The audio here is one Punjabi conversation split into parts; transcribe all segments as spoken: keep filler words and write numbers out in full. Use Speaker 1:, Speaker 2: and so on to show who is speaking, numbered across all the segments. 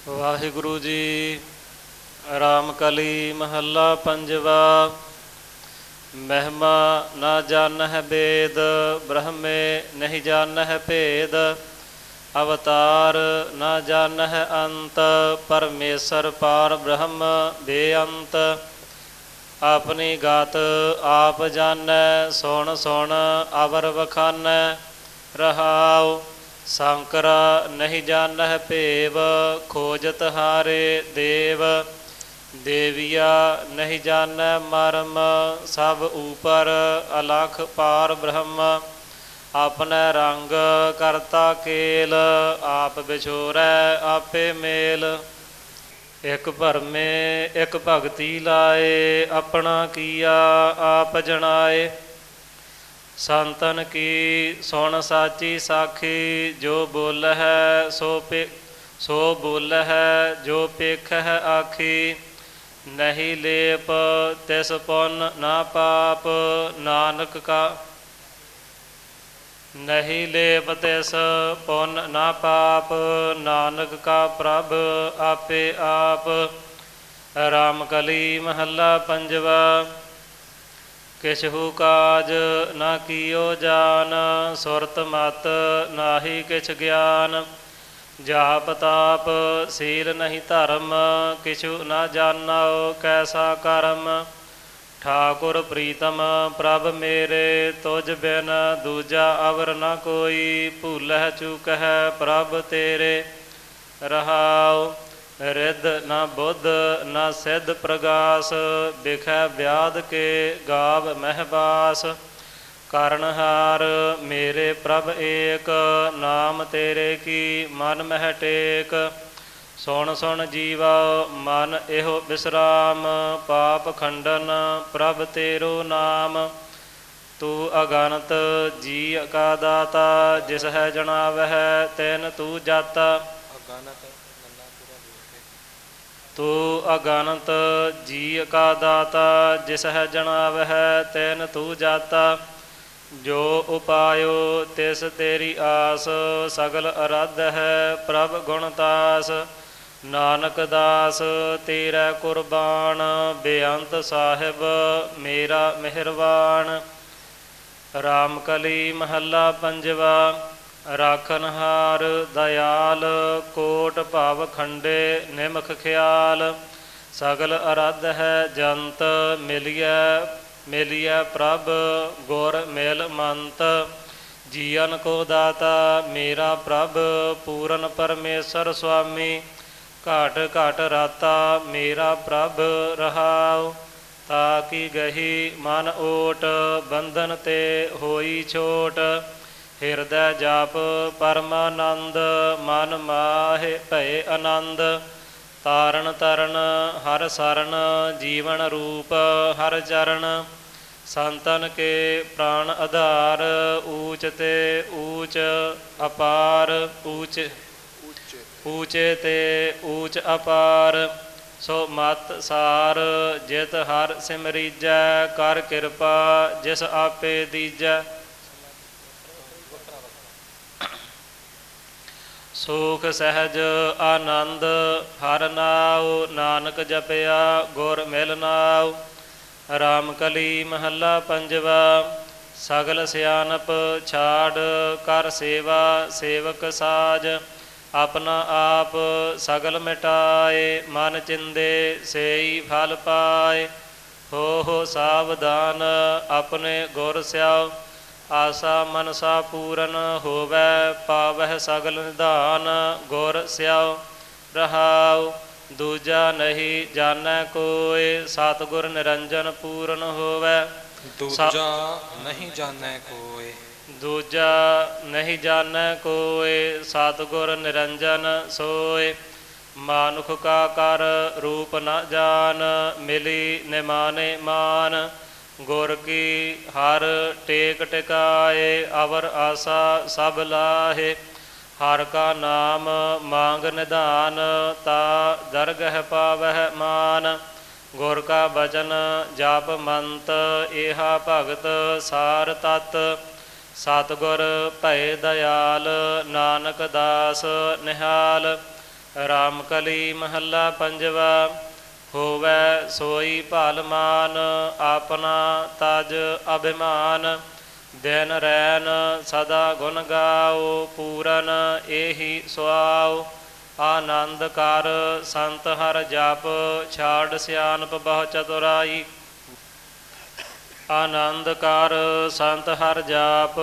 Speaker 1: ਵਾਹਿਗੁਰੂ ਜੀ। ਰਾਮ ਕਲੀ ਮਹੱਲਾ ਪੰਜਵਾ। ਮਹਿਮਾ ਨਾ ਜਾਣਹਿ ਬੇਦ, ਬ੍ਰਹਮੇ ਨਹੀਂ ਜਾਣਹਿ ਭੇਦ। ਅਵਤਾਰ ਨਾ ਜਾਣਹਿ ਅੰਤ, ਪਰਮੇਸ਼ਰ ਪਾਰ ਬ੍ਰਹਮ ਬੇਅੰਤ। ਆਪਣੀ ਗਾਤ ਆਪ ਜਾਣੈ, ਸੁਣ ਸੁਣ ਅਵਰ ਵਖਾਨੈ। ਰਹਾਉ ਸ਼ੰਕਰ ਨਹੀਂ ਜਾਣਹਿ ਭੇਵ, ਖੋਜਤ ਹਾਰੇ ਦੇਵ। ਦੇਵੀਆ ਨਹੀਂ ਜਾਣੈ ਮਰਮ, ਸਭ ਉਪਰ ਅਲਖ ਪਾਰ ਬ੍ਰਹਮ। ਆਪਣੇ ਰੰਗ ਕਰਤਾ ਕੇਲ, ਆਪ ਵਿਛੋਰੈ ਆਪੇ ਮੇਲ। ਇਕ ਭਰਮੇ ਇਕ ਭਗਤੀ ਲਾਏ, ਆਪਣਾ ਕੀਆ ਆਪ ਜਣਾਏ। ਸੰਤਨ ਕੀ ਸੁਣ ਸਾਚੀ ਸਾਖੀ, ਜੋ ਬੋਲਹਿ ਸੋ ਪੇ ਸੋ ਬੋਲਹਿ ਜੋ ਪੇਖਹਿ ਆਖੀ। ਨਹੀਂ ਲੇਪ ਤਿਸ ਪੁੰਨ ਨਾ ਪਾਪ, ਨਾਨਕ ਕਾ ਨਹੀਂ ਲੇਪ ਤਿਸ ਪੁੰਨ ਨਾ ਪਾਪ। ਨਾਨਕ ਕਾ ਪ੍ਰਭ ਆਪੇ ਆਪ। ਰਾਮ ਕਲੀ ਮਹੱਲਾ ਪੰਜਵਾ। ਕਿਛੁ ਕਾਜ ਨਾ ਕੀਓ ਜਾਨ, ਸੁਰਤ ਮਤ ਨਾਹੀ ਕਿਛ ਗਿਆਨ। ਜਾਪ ਤਾਪ ਸੀਲ ਨਹੀਂ ਧਰਮ, ਕਿਛੁ ਨਾ ਜਾਣੋ ਕੈਸਾ ਕਰਮ। ਠਾਕੁਰ ਪ੍ਰੀਤਮ ਪ੍ਰਭ ਮੇਰੇ, ਤੁਝ ਬਿਨ ਦੂਜਾ ਅਵਰ ਨ ਕੋਈ। ਭੂਲਹਿ ਚੂਕਹਿ ਪ੍ਰਭ ਤੇਰੇ। ਰਹਾਉ ਰਿੱਧ ਨਾ ਬੁੱਧ ਨਾ ਸਿੱਧ ਪ੍ਰਗਾਸ, ਬਿਖੈ ਵਿਆਦ ਕੇ ਗਾਵ ਮਹਿਬਾਸ। ਕਰਨਹਾਰ ਮੇਰੇ ਪ੍ਰਭ ਏਕ, ਨਾਮ ਤੇਰੇ ਕੀ ਮਨ ਮਹਿ ਟੇਕ। ਸੁਣ ਸੁਣ ਜੀਵਾ ਮਨ ਇਹੋ ਵਿਸਰਾਮ, ਪਾਪ ਖੰਡਨ ਪ੍ਰਭ ਤੇਰੋ ਨਾਮ। ਤੂੰ ਅਗਨਤ ਜੀ ਕਾ ਦਾਤਾ, ਜਿਸ ਹੈ ਜਣਾਵਹਿ ਤੈਨ ਤੂੰ ਜਾਤਾ। ਤੂੰ ਅਗਨਤ ਜੀ ਕਾ ਦਾਤਾ, ਜਿਸ ਹੈ ਜਣਾਵਹਿ ਤੈਨ ਤੂੰ ਜਾਤਾ। ਜੋ ਉਪਾਇਓ ਤਿਸ ਤੇਰੀ ਆਸ, ਸਗਲ ਅਰਾਧ ਹੈ ਪ੍ਰਭ ਗੁਣਤਾਸ। ਨਾਨਕ ਦਾਸ ਤੇਰਾ ਕੁਰਬਾਨ, ਬੇਅੰਤ ਸਾਹਿਬ ਮੇਰਾ ਮਿਹਰਬਾਨ। ਰਾਮ ਕਲੀ ਮਹੱਲਾ ਪੰਜਵਾ। ਰਾਖਨਹਾਰ ਦਇਆਲ, ਕੋਟ ਭਵ ਖੰਡੇ ਨਿਮਖ ਖਿਆਲ। ਸਗਲ ਅਰਾਧ ਹੈ ਜੰਤ, ਮਿਲਿਐ ਮਿਲਿਐ ਪ੍ਰਭ ਗੁਰ ਮਿਲ ਮੰਤ। ਜੀਵਨ ਕੋ ਦਾਤਾ ਮੇਰਾ ਪ੍ਰਭ, ਪੂਰਨ ਪਰਮੇਸ਼ਰ ਸੁਆਮੀ। ਘਾਟ ਘਾਟ ਰਾਤਾ ਮੇਰਾ ਪ੍ਰਭ। ਰਹਾਉ ਤਾ ਕੀ ਗਹੀ ਮਨ ਓਟ, ਬੰਧਨ ਤੇ ਹੋਈ ਛੋਟ। ਹਿਰਦੈ ਜਾਪ ਪਰਮਾਨੰਦ, ਮਨ ਮਾਹਿ ਭਏ ਆਨੰਦ। ਤਾਰਨ ਤਰਨ ਹਰ ਸਰਨ, ਜੀਵਨ ਰੂਪ ਹਰ ਚਰਨ। ਸੰਤਨ ਕੇ ਪ੍ਰਾਣ ਆਧਾਰ, ਊਚ ਤੇ ਊਚ ਅਪਾਰ। ਊਚ ਊਚੇ ਤੇ ਊਚ ਅਪਾਰ। ਸੋ ਮਤ ਸਾਰ ਜਿਤ ਹਰ ਸਿਮਰੀਜੈ, ਕਰ ਕਿਰਪਾ ਜਿਸ ਆਪੇ ਦੀਜੈ। ਸੁਖ ਸਹਿਜ ਆਨੰਦ ਹਰ ਨਾਉ, ਨਾਨਕ ਜਪਿਆ ਗੁਰ ਮਿਲ ਨਾਉ। ਰਾਮ ਕਲੀ ਮਹੱਲਾ ਪੰਜਵਾ। ਸਗਲ ਸਿਆਣਪ ਛਾੜ, ਕਰ ਸੇਵਾ ਸੇਵਕ ਸਾਜ। ਆਪਣਾ ਆਪ ਸਗਲ ਮਿਟਾਏ, ਮਨ ਚਿੰਦੇ ਸੇਈ ਫਲ ਪਾਏ। ਹੋ ਹੋ ਸਾਵਧਾਨ ਆਪਣੇ ਗੁਰ ਸਿਆਉ, ਆਸਾ ਮਨਸਾ ਪੂਰਨ ਹੋਵੈ। ਪਾਵਹਿ ਸਗਲ ਨਿਧਾਨ ਗੁਰ ਸਿਆਉ। ਰਹਾਉ ਦੂਜਾ ਨਹੀਂ ਜਾਣੈ ਕੋਇ, ਸਤਿਗੁਰ ਨਿਰੰਜਨ ਪੂਰਨ ਹੋਵੈ।
Speaker 2: ਦੂਜਾ ਨਹੀਂ ਜਾਣੈ ਕੋਇ,
Speaker 1: ਦੂਜਾ ਨਹੀਂ ਜਾਣੈ ਕੋਇ, ਸਤਿਗੁਰ ਨਿਰੰਜਨ ਸੋਇ। ਮਾਨੁਖ ਕਾ ਕਰ ਰੂਪ ਨ ਜਾਨ, ਮਿਲੀ ਨਿਮਾਨੇ ਮਾਨ। ਗੁਰ ਕੀ ਹਰ ਟੇਕ ਟਿਕਾਏ, ਅਵਰ ਆਸਾ ਸਭ ਲਾਹੇ। ਹਰ ਕਾ ਨਾਮ ਮੰਗ ਨਿਧਾਨ, ਤਾ ਦਰਗਹਿ ਪਾਵਹਿ ਮਾਨ। ਗੁਰ ਕਾ ਬਚਨ ਜਾਪ ਮੰਤ, ਏਹਾ ਭਗਤ ਸਾਰ ਤਤ। ਸਤਿਗੁਰ ਭਏ ਦਇਆਲ, ਨਾਨਕ ਦਾਸ ਨਿਹਾਲ। ਰਾਮ ਕਲੀ ਮਹੱਲਾ ਪੰਜਵਾ। ਹੋਵੈ ਸੋਈ ਭਾਲਮਾਨ, ਆਪਣਾ ਤਜ ਅਭਿਮਾਨ। ਦਿਨ ਰੈਨ ਸਦਾ ਗੁਣ ਗਾਓ, ਪੂਰਨ ਏਹੀ ਸੁਆਓ। ਆਨੰਦ ਕਰ ਸੰਤ ਹਰ ਜਪ, ਛਾੜ ਸਿਆਣਪ ਬਹੁ ਚਤੁਰਾਈ। ਆਨੰਦ ਕਰ ਸੰਤ ਹਰ ਜਾਪ,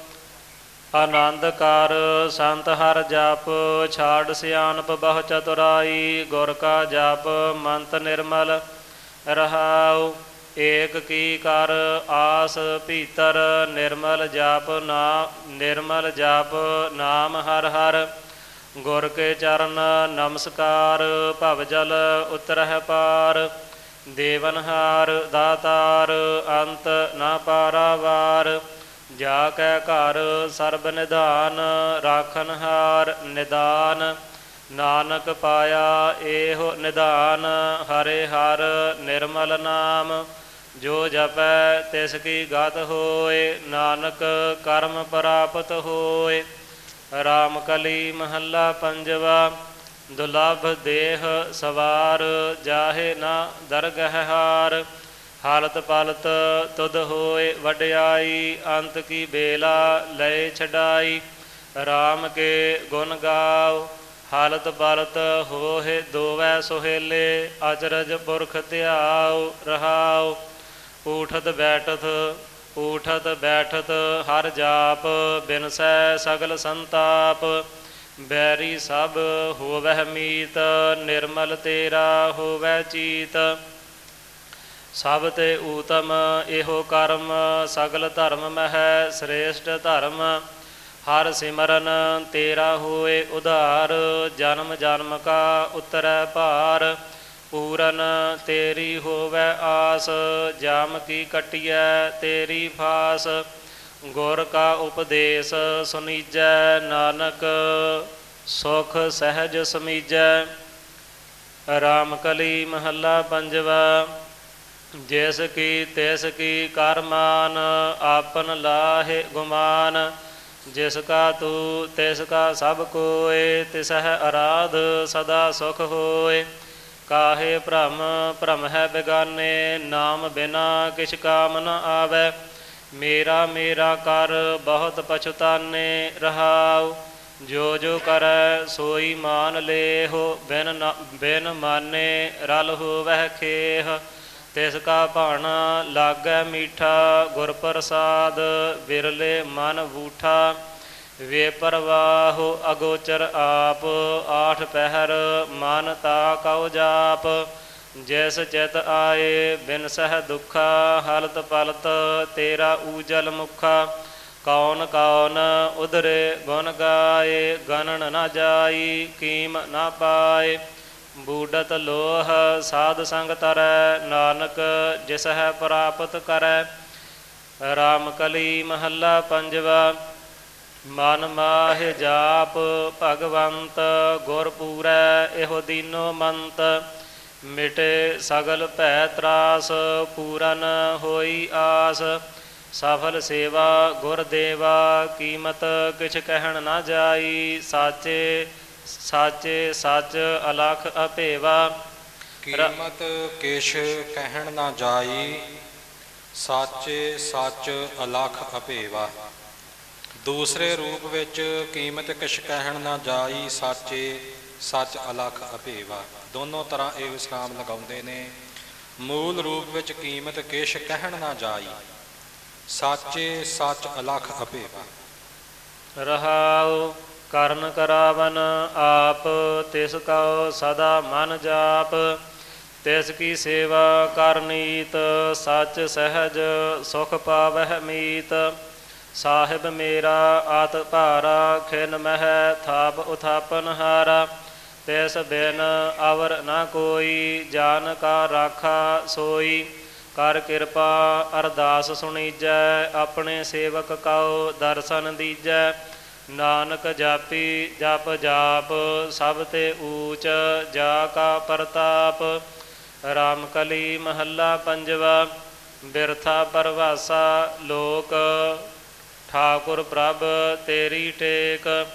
Speaker 1: ਆਨੰਦ ਕਰ ਸੰਤ ਹਰ ਜਪ। ਛਾੜ ਸਿਆਣਪ ਬਹੁ ਚਤੁਰਾਈ, ਗੁਰ ਕਾ ਜਪ ਮੰਤ ਨਿਰਮਲ ਰਹਾਉ। ਏਕ ਕੀ ਕਰ ਆਸ ਭੀਤਰ, ਨਿਰਮਲ ਜਪ ਨਾ ਨਿਰਮਲ ਜਪ ਨਾਮ ਹਰ ਹਰ। ਗੁਰ ਕੇ ਚਰਨ ਨਮਸਕਾਰ, ਭਵ ਜਲ ਉਤਰਹਿ ਪਾਰ। ਦੇਵਨਹਾਰ ਦਾਤਾਰ, ਅੰਤ ਨਾ ਪਾਰਾਵਾਰ। ਜਾ ਕੈ ਘਰ ਸਰਬ ਨਿਧਾਨ, ਰਾਖਨਹਾਰ ਨਿਦਾਨ। ਨਾਨਕ ਪਾਇਆ ਇਹੋ ਨਿਧਾਨ, ਹਰੇ ਹਰ ਨਿਰਮਲ ਨਾਮ। ਜੋ ਜਪੈ ਤਿਸ ਕੀ ਗਤ ਹੋਏ, ਨਾਨਕ ਕਰਮ ਪ੍ਰਾਪਤ ਹੋਏ। ਰਾਮ ਕਲੀ ਮਹੱਲਾ ਪੰਜਵਾ। ਦੁਲਭ ਦੇਹ ਸਵਾਰ, ਜਾਹੇ ਨਾ ਦਰਗਹ ਹਾਰ। ਹਾਲਤ ਪਾਲਤ ਤੁਧ ਹੋਏ ਵਡਿਆਈ, ਅੰਤ ਕੀ ਬੇਲਾ ਲਏ ਛਡਾਈ। ਰਾਮ ਕੇ ਗੁਣ ਗਾਓ, ਹਾਲਤ ਪਾਲਤ ਹੋਏ ਦੋਵੈ ਸੁਹੇਲੇ। ਅਚਰਜ ਪੁਰਖ ਧਿਆਉ ਰਹਾਉ। ਊਠਤ ਬੈਠਤ ਊਠਤ ਬੈਠਤ ਹਰ ਜਾਪ, ਬਿਨਸੈ ਸਗਲ ਸੰਤਾਪ। ਬੈਰੀ ਸਭ ਹੋਵਹਿ ਮੀਤ, ਨਿਰਮਲ ਤੇਰਾ ਹੋਵੈ ਚੀਤ। ਸਭ ਤੇ ਊਤਮ ਇਹੋ ਕਰਮ, ਸਗਲ ਧਰਮ ਮਹਿ ਸ੍ਰੇਸ਼ਟ ਧਰਮ। ਹਰ ਸਿਮਰਨ ਤੇਰਾ ਹੋਏ ਉਧਾਰ, ਜਨਮ ਜਨਮ ਕਾ ਉਤਰੈ ਭਾਰ। ਪੂਰਨ ਤੇਰੀ ਹੋਵੈ ਆਸ, ਜਾਮ ਕੀ ਕਟਿਐ ਤੇਰੀ ਫਾਸ। ਗੁਰ ਕਾ ਉਪਦੇਸ ਸੁਨੀਜੈ, ਨਾਨਕ ਸੁਖ ਸਹਿਜ ਸਮੀਜੈ। ਰਾਮ ਕਲੀ ਮਹੱਲਾ ਪੰਜਵਾ। ਜਿਸ ਕੀ ਤਿਸ ਕੀ ਕਰ ਮਾਨ, ਆਪਨ ਲਾਹੇ ਗੁਮਾਨ। ਜਿਸ ਕਾ ਤੂ ਤਿਸ ਕਾ ਸਭ ਕੋਇ, ਤਿਸਹਿ ਅਰਾਧ ਸਦਾ ਸੁਖ ਹੋਇ। ਕਾਹੇ ਭ੍ਰਮ ਭ੍ਰਮ ਹੈ ਬਿਗਾਨੇ, ਨਾਮ ਬਿਨਾ ਕਿਛ ਕਾਮ ਨ ਆਵੈ। ਮੇਰਾ ਮੇਰਾ ਕਰ ਬਹੁਤ ਪਛੁਤਾਨੇ, ਰਹਾਉ। ਜੋ ਜੋ ਕਰੈ ਸੋਈ ਮਾਨ ਲੇਹੋ, ਬਿਨ ਬਿਨ ਮਾਨੇ ਰਲ ਹੋਵਹਿ ਖੇਹ। ਤਿਸ ਕਾ ਭਾਣਾ ਲਾਗੈ ਮੀਠਾ, ਗੁਰ ਪ੍ਰਸਾਦ ਬਿਰਲੇ ਮਨ ਬੂਠਾ। ਵੇ ਪਰਵਾਹੋ ਅਗੋਚਰ ਆਪ, ਆਠ ਪਹਿਰ ਮਨ ਤਾ ਕਉ ਜਾਪ। ਜੈਸ ਚਿਤ ਆਏ ਬਿਨ ਸਹਿ ਦੁਖਾ, ਹਲਤ ਪਲਤ ਤੇਰਾ ਊਜਲ ਮੁਖਾ। ਕੌਣ ਕੌਣ ਉਧਰੇ ਗੁਣ ਗਾਏ, ਗਣਨ ਨਾ ਜਾਈ ਕੀਮ ਨਾ ਪਾਏ। ਬੂਡਤ ਲੋਹ ਸਾਧ ਸੰਗ ਤਰੈ, ਨਾਨਕ ਜਿਸ ਹੈ ਪ੍ਰਾਪਤ ਕਰੈ। ਰਾਮ ਕਲੀ ਮਹੱਲਾ ਪੰਜਵਾ। ਮਨ ਮਾਹਿ ਜਾਪ ਭਗਵੰਤ, ਗੁਰ ਪੂਰੈ ਇਹੋ ਦੀਨੋ ਮੰਤ। ਮਿਟੇ ਸਗਲ ਭੈ ਤਰਾਸ, ਪੂਰਨ ਹੋਈ ਆਸ। ਸਫਲ ਸੇਵਾ ਗੁਰ ਦੇਵਾ, ਕੀਮਤ ਕਿਛ ਕਹਿਣ ਨਾ ਜਾਈ। ਸਾਚੇ ਸਾਚੇ ਸੱਚ ਅਲਖ ਅਭੇਵਾ।
Speaker 2: ਕੀਮਤ ਕਿਛ ਕਹਿਣ ਨਾ ਜਾਈ, ਸਾਚੇ ਸੱਚ ਅਲਖ ਅਭੇਵਾ। ਦੂਸਰੇ ਰੂਪ ਵਿੱਚ ਕੀਮਤ ਕਿਛ ਕਹਿਣ ਨਾ ਜਾਈ, ਸਾਚੇ ਸੱਚ ਅਲਖ ਅਭੇਵਾ। ਦੋਨੋਂ ਤਰ੍ਹਾਂ ਇਹ ਵਿਸਰਾਮ ਲਗਾਉਂਦੇ ਨੇ। ਮੂਲ ਰੂਪ ਵਿੱਚ ਕੀਮਤ ਕਿਛ ਕਹਿਣ ਨਾ ਜਾਈ, ਸਾਚੇ ਸੱਚ ਅਲਖ ਅਭੇਵਾ।
Speaker 1: ਰਹਾਉ। ਕਰਨ ਕਰਾਵਨ ਆਪ, ਤਿਸ ਕਉ ਸਦਾ ਮਨ ਜਾਪ। ਤਿਸ ਕੀ ਸੇਵਾ ਕਰਨੀਤ, ਸੱਚ ਸਹਿਜ ਸੁਖ ਪਾਵਹਿ ਮੀਤ। ਸਾਹਿਬ ਮੇਰਾ ਆਤ ਭਾਰਾ, ਖਿਨ ਮਹਿ ਥਾਪ ਉਥਾਪਨ ਹਾਰਾ। ਤਿਸ ਬਿਨ ਅਵਰ ਨਾ ਕੋਈ, ਜਾਨ ਕਾ ਰਾਖਾ ਸੋਈ। ਕਰ ਕਿਰਪਾ ਅਰਦਾਸ ਸੁਣੀਜੈ, ਆਪਣੇ ਸੇਵਕ ਕਉ ਦਰਸ਼ਨ ਦੀਜੈ। ਨਾਨਕ ਜਾਪੀ ਜਪ ਜਾਪ, ਸਭ ਤੇ ਊਚ ਜਾ ਕਾ ਪ੍ਰਤਾਪ। ਰਾਮ ਕਲੀ ਮਹੱਲਾ ਪੰਜਵਾ। ਬਿਰਥਾ ਪਰਵਾਸਾ ਲੋਕ, ਠਾਕੁਰ ਪ੍ਰਭ ਤੇਰੀ ਟੇਕ।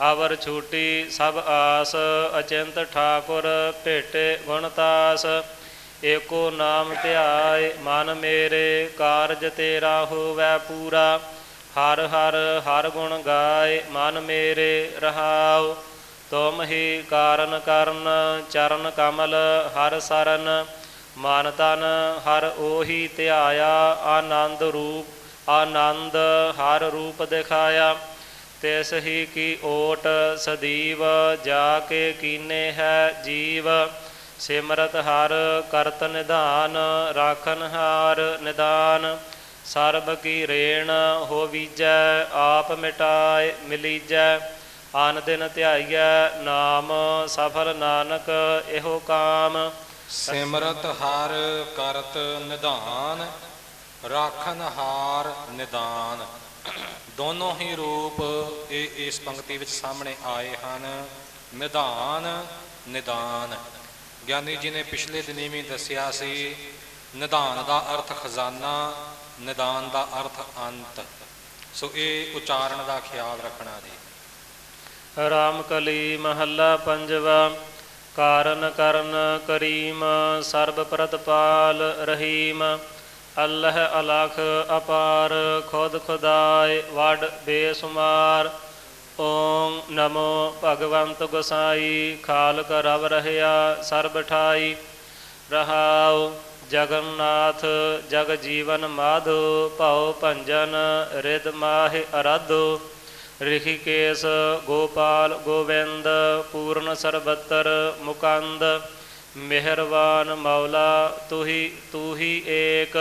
Speaker 1: ਅਵਰ ਛੂਟੀ ਸਭ ਆਸ, ਅਚਿੰਤ ਠਾਕੁਰ ਭੇਟੇ ਗੁਣਤਾਸ। ਏਕੋ ਨਾਮ ਧਿਆਏ ਮਨ ਮੇਰੇ, ਕਾਰਜ ਤੇਰਾ ਹੋਵੈ ਪੂਰਾ। ਹਰ ਹਰ ਹਰ ਗੁਣ ਗਾਏ ਮਨ ਮੇਰੇ ਰਹਾਉ। ਤੁਮ ਹੀ ਕਾਰਨ ਕਰਨ ਚਰਨ ਕਮਲ ਹਰ ਸਰਨ। ਮਨ ਤਨ ਹਰ ਉਹੀ ਧਿਆਇਆ, ਆਨੰਦ ਰੂਪ ਆਨੰਦ ਹਰ ਰੂਪ ਦਿਖਾਇਆ। ਤਿਸ ਹੀ ਕੀ ਓਟ ਸਦੀਵ, ਜਾ ਕੇ ਕੀਨੇ ਹੈ ਜੀਵ। ਸਿਮਰਤ ਹਰ ਕਰਤ ਨਿਧਾਨ, ਰਾਖਨ ਹਾਰ ਨਿਦਾਨ। ਸਰਬ ਕੀ ਰੇਣ ਹੋ ਵੀਜੈ, ਆਪ ਮਿਟਾਏ ਮਿਲੀਜੈ। ਆਨ ਦਿਨ ਧਿਆਈਐ ਨਾਮ, ਸਫਲ ਨਾਨਕ ਇਹੋ ਕਾਮ।
Speaker 2: ਸਿਮਰਤ ਹਰ ਕਰਤ ਨਿਧਾਨ, ਰਾਖਨ ਹਾਰ ਨਿਦਾਨ। ਦੋਨੋਂ ਹੀ ਰੂਪ ਇਹ ਇਸ ਪੰਕਤੀ ਵਿੱਚ ਸਾਹਮਣੇ ਆਏ ਹਨ, ਨਿਧਾਨ ਨਿਦਾਨ। ਗਿਆਨੀ ਜੀ ਨੇ ਪਿਛਲੇ ਦਿਨੀ ਵੀ ਦੱਸਿਆ ਸੀ, ਨਿਧਾਨ ਦਾ ਅਰਥ ਖਜ਼ਾਨਾ, ਨਿਦਾਨ ਦਾ ਅਰਥ ਅੰਤ। ਸੋ ਇਹ ਉਚਾਰਨ ਦਾ ਖਿਆਲ ਰੱਖਣਾ ਜੀ।
Speaker 1: ਰਾਮ ਕਲੀ ਮਹੱਲਾ ਪੰਜਵਾ। ਕਾਰਨ ਕਰਨ ਕਰੀਮ, ਸਰਬ ਪ੍ਰਤਪਾਲ ਰਹੀਮ। ਅੱਲ੍ਹ ਅਲਖ ਅਪਾਰ, ਖੁਦ ਖੁਦਾਏ ਵੱਡ ਬੇਸੁਮਾਰ। ਓਮ ਨਮੋ ਭਗਵੰਤ ਗੁਸਾਈ, ਖਾਲਕ ਰਵ ਰਹਿਆ ਸਰਬ ਠਾਈ। ਰਹਾਉ ਜਗਨਨਾਥ ਜਗ ਜੀਵਨ ਮਾਧੋ, ਭਉ ਭੰਜਨ ਰਿਦ ਮਾਹਿ ਅਰਾਧੋ। ਰਿਖੀਕੇਸ ਗੋਪਾਲ ਗੋਬਿੰਦ, ਪੂਰਨ ਸਰਬੱਤਰ ਮੁਕੰਦ। ਮਿਹਰਵਾਨ ਮੌਲਾ ਤੂੰ ਹੀ ਤੂੰ ਹੀ ਏਕ,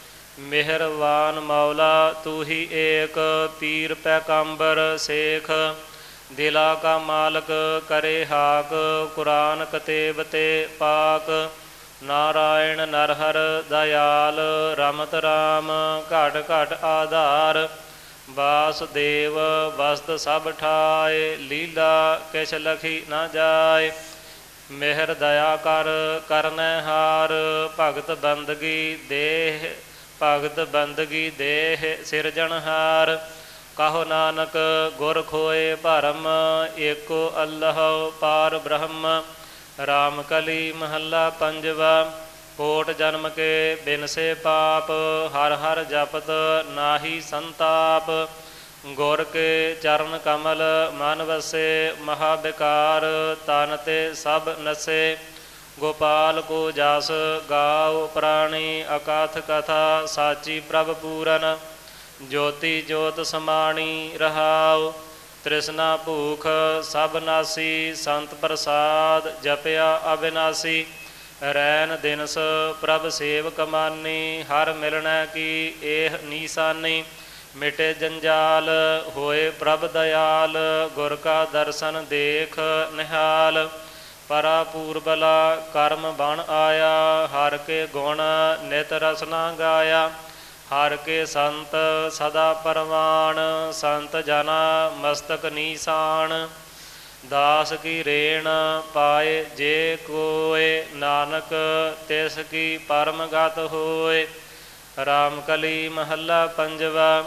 Speaker 1: ਮਿਹਰਵਾਨ ਮੌਲਾ ਤੂੰ ਹੀ ਏਕ। ਪੀਰ ਪੈਗੰਬਰ ਸੇਖ, ਦਿਲਾ ਕਾ ਮਾਲਕ ਕਰੇ ਹਾਕ। ਕੁਰਾਨ ਕਤੇਬ ਤੇ ਪਾਕ, ਨਾਰਾਇਣ ਨਰਹਰ ਦਇਆਲ। ਰਮਤ ਰਾਮ ਘਟ ਘਟ ਆਧਾਰ, ਵਾਸੁਦੇਵ ਵਸਤ ਸਭ ਠਾਏ। ਲੀਲਾ ਕਿਛ ਲਖੀ ਨਾ ਜਾਏ, ਮਿਹਰ ਦਇਆ ਕਰ ਕਰਨੈ ਹਾਰ। ਭਗਤ ਬੰਦਗੀ ਦੇਹ ਭਗਤ ਬੰਦਗੀ ਦੇਹ ਸਿਰਜਣਹਾਰ। ਕਹੋ ਨਾਨਕ ਗੁਰ ਖੋਏ ਭਰਮ, ਏਕੋ ਅੱਲ੍ਹ ਪਾਰ ਬ੍ਰਹਮ। ਰਾਮ ਕਲੀ ਮਹੱਲਾ ਪੰਜਵਾ। ਕੋਟ ਜਨਮ ਕੇ ਬਿਨਸੇ ਪਾਪ, ਹਰ ਹਰ ਜਪਤ ਨਾਹੀ ਸੰਤਾਪ। ਗੁਰ ਕੇ ਚਰਨ ਕਮਲ ਮਨ ਵਸੇ, ਮਹਾ ਬਿਕਾਰ ਤਨ ਤੇ ਸਭ ਨਸੇ। ਗੋਪਾਲ ਕੋ ਜਸ ਗਾਉ ਪ੍ਰਾਣੀ, ਅਕਾਥ ਕਥਾ ਸਾਚੀ ਪ੍ਰਭ ਪੂਰਨ। ਜੋਤੀ ਜੋਤ ਸਮਾਣੀ ਰਹਾਉ, ਤ੍ਰਿਸ਼ਨਾ ਭੂਖ ਸਭ ਨਾਸੀ। ਸੰਤ ਪ੍ਰਸਾਦ ਜਪਿਆ ਅਬਿਨਾਸੀ, ਰੈਨ ਦਿਨਸ ਪ੍ਰਭ ਸੇਵਕ ਮਾਨੀ। ਹਰ ਮਿਲਣੈ ਕੀ ਇਹ ਨੀਸਾਨੀ, ਮਿਟੇ ਜੰਜਾਲ ਹੋਏ ਪ੍ਰਭ ਦਇਆਲ। ਗੁਰ ਕਾ ਦਰਸ਼ਨ ਦੇਖ ਨਿਹਾਲ, ਪਰਾ ਪੂਰਬਲਾ ਕਰਮ ਬਣ ਆਇਆ। ਹਰ ਕੇ ਗੁਣ ਨਿਤ ਰਸਨਾ ਗਾਇਆ, ਹਰ ਕੇ ਸੰਤ ਸਦਾ ਪਰਵਾਨ। ਸੰਤ ਜਨਾ ਮਸਤਕ ਨੀਸਾਨ, ਦਾਸ ਕੀ ਰੇਣ ਪਾਏ ਜੇ ਕੋਏ। ਨਾਨਕ ਤਿਸ ਕੀ ਪਰਮ ਗਤ ਹੋਏ। ਰਾਮ ਕਲੀ ਮਹੱਲਾ ਪੰਜਵਾ।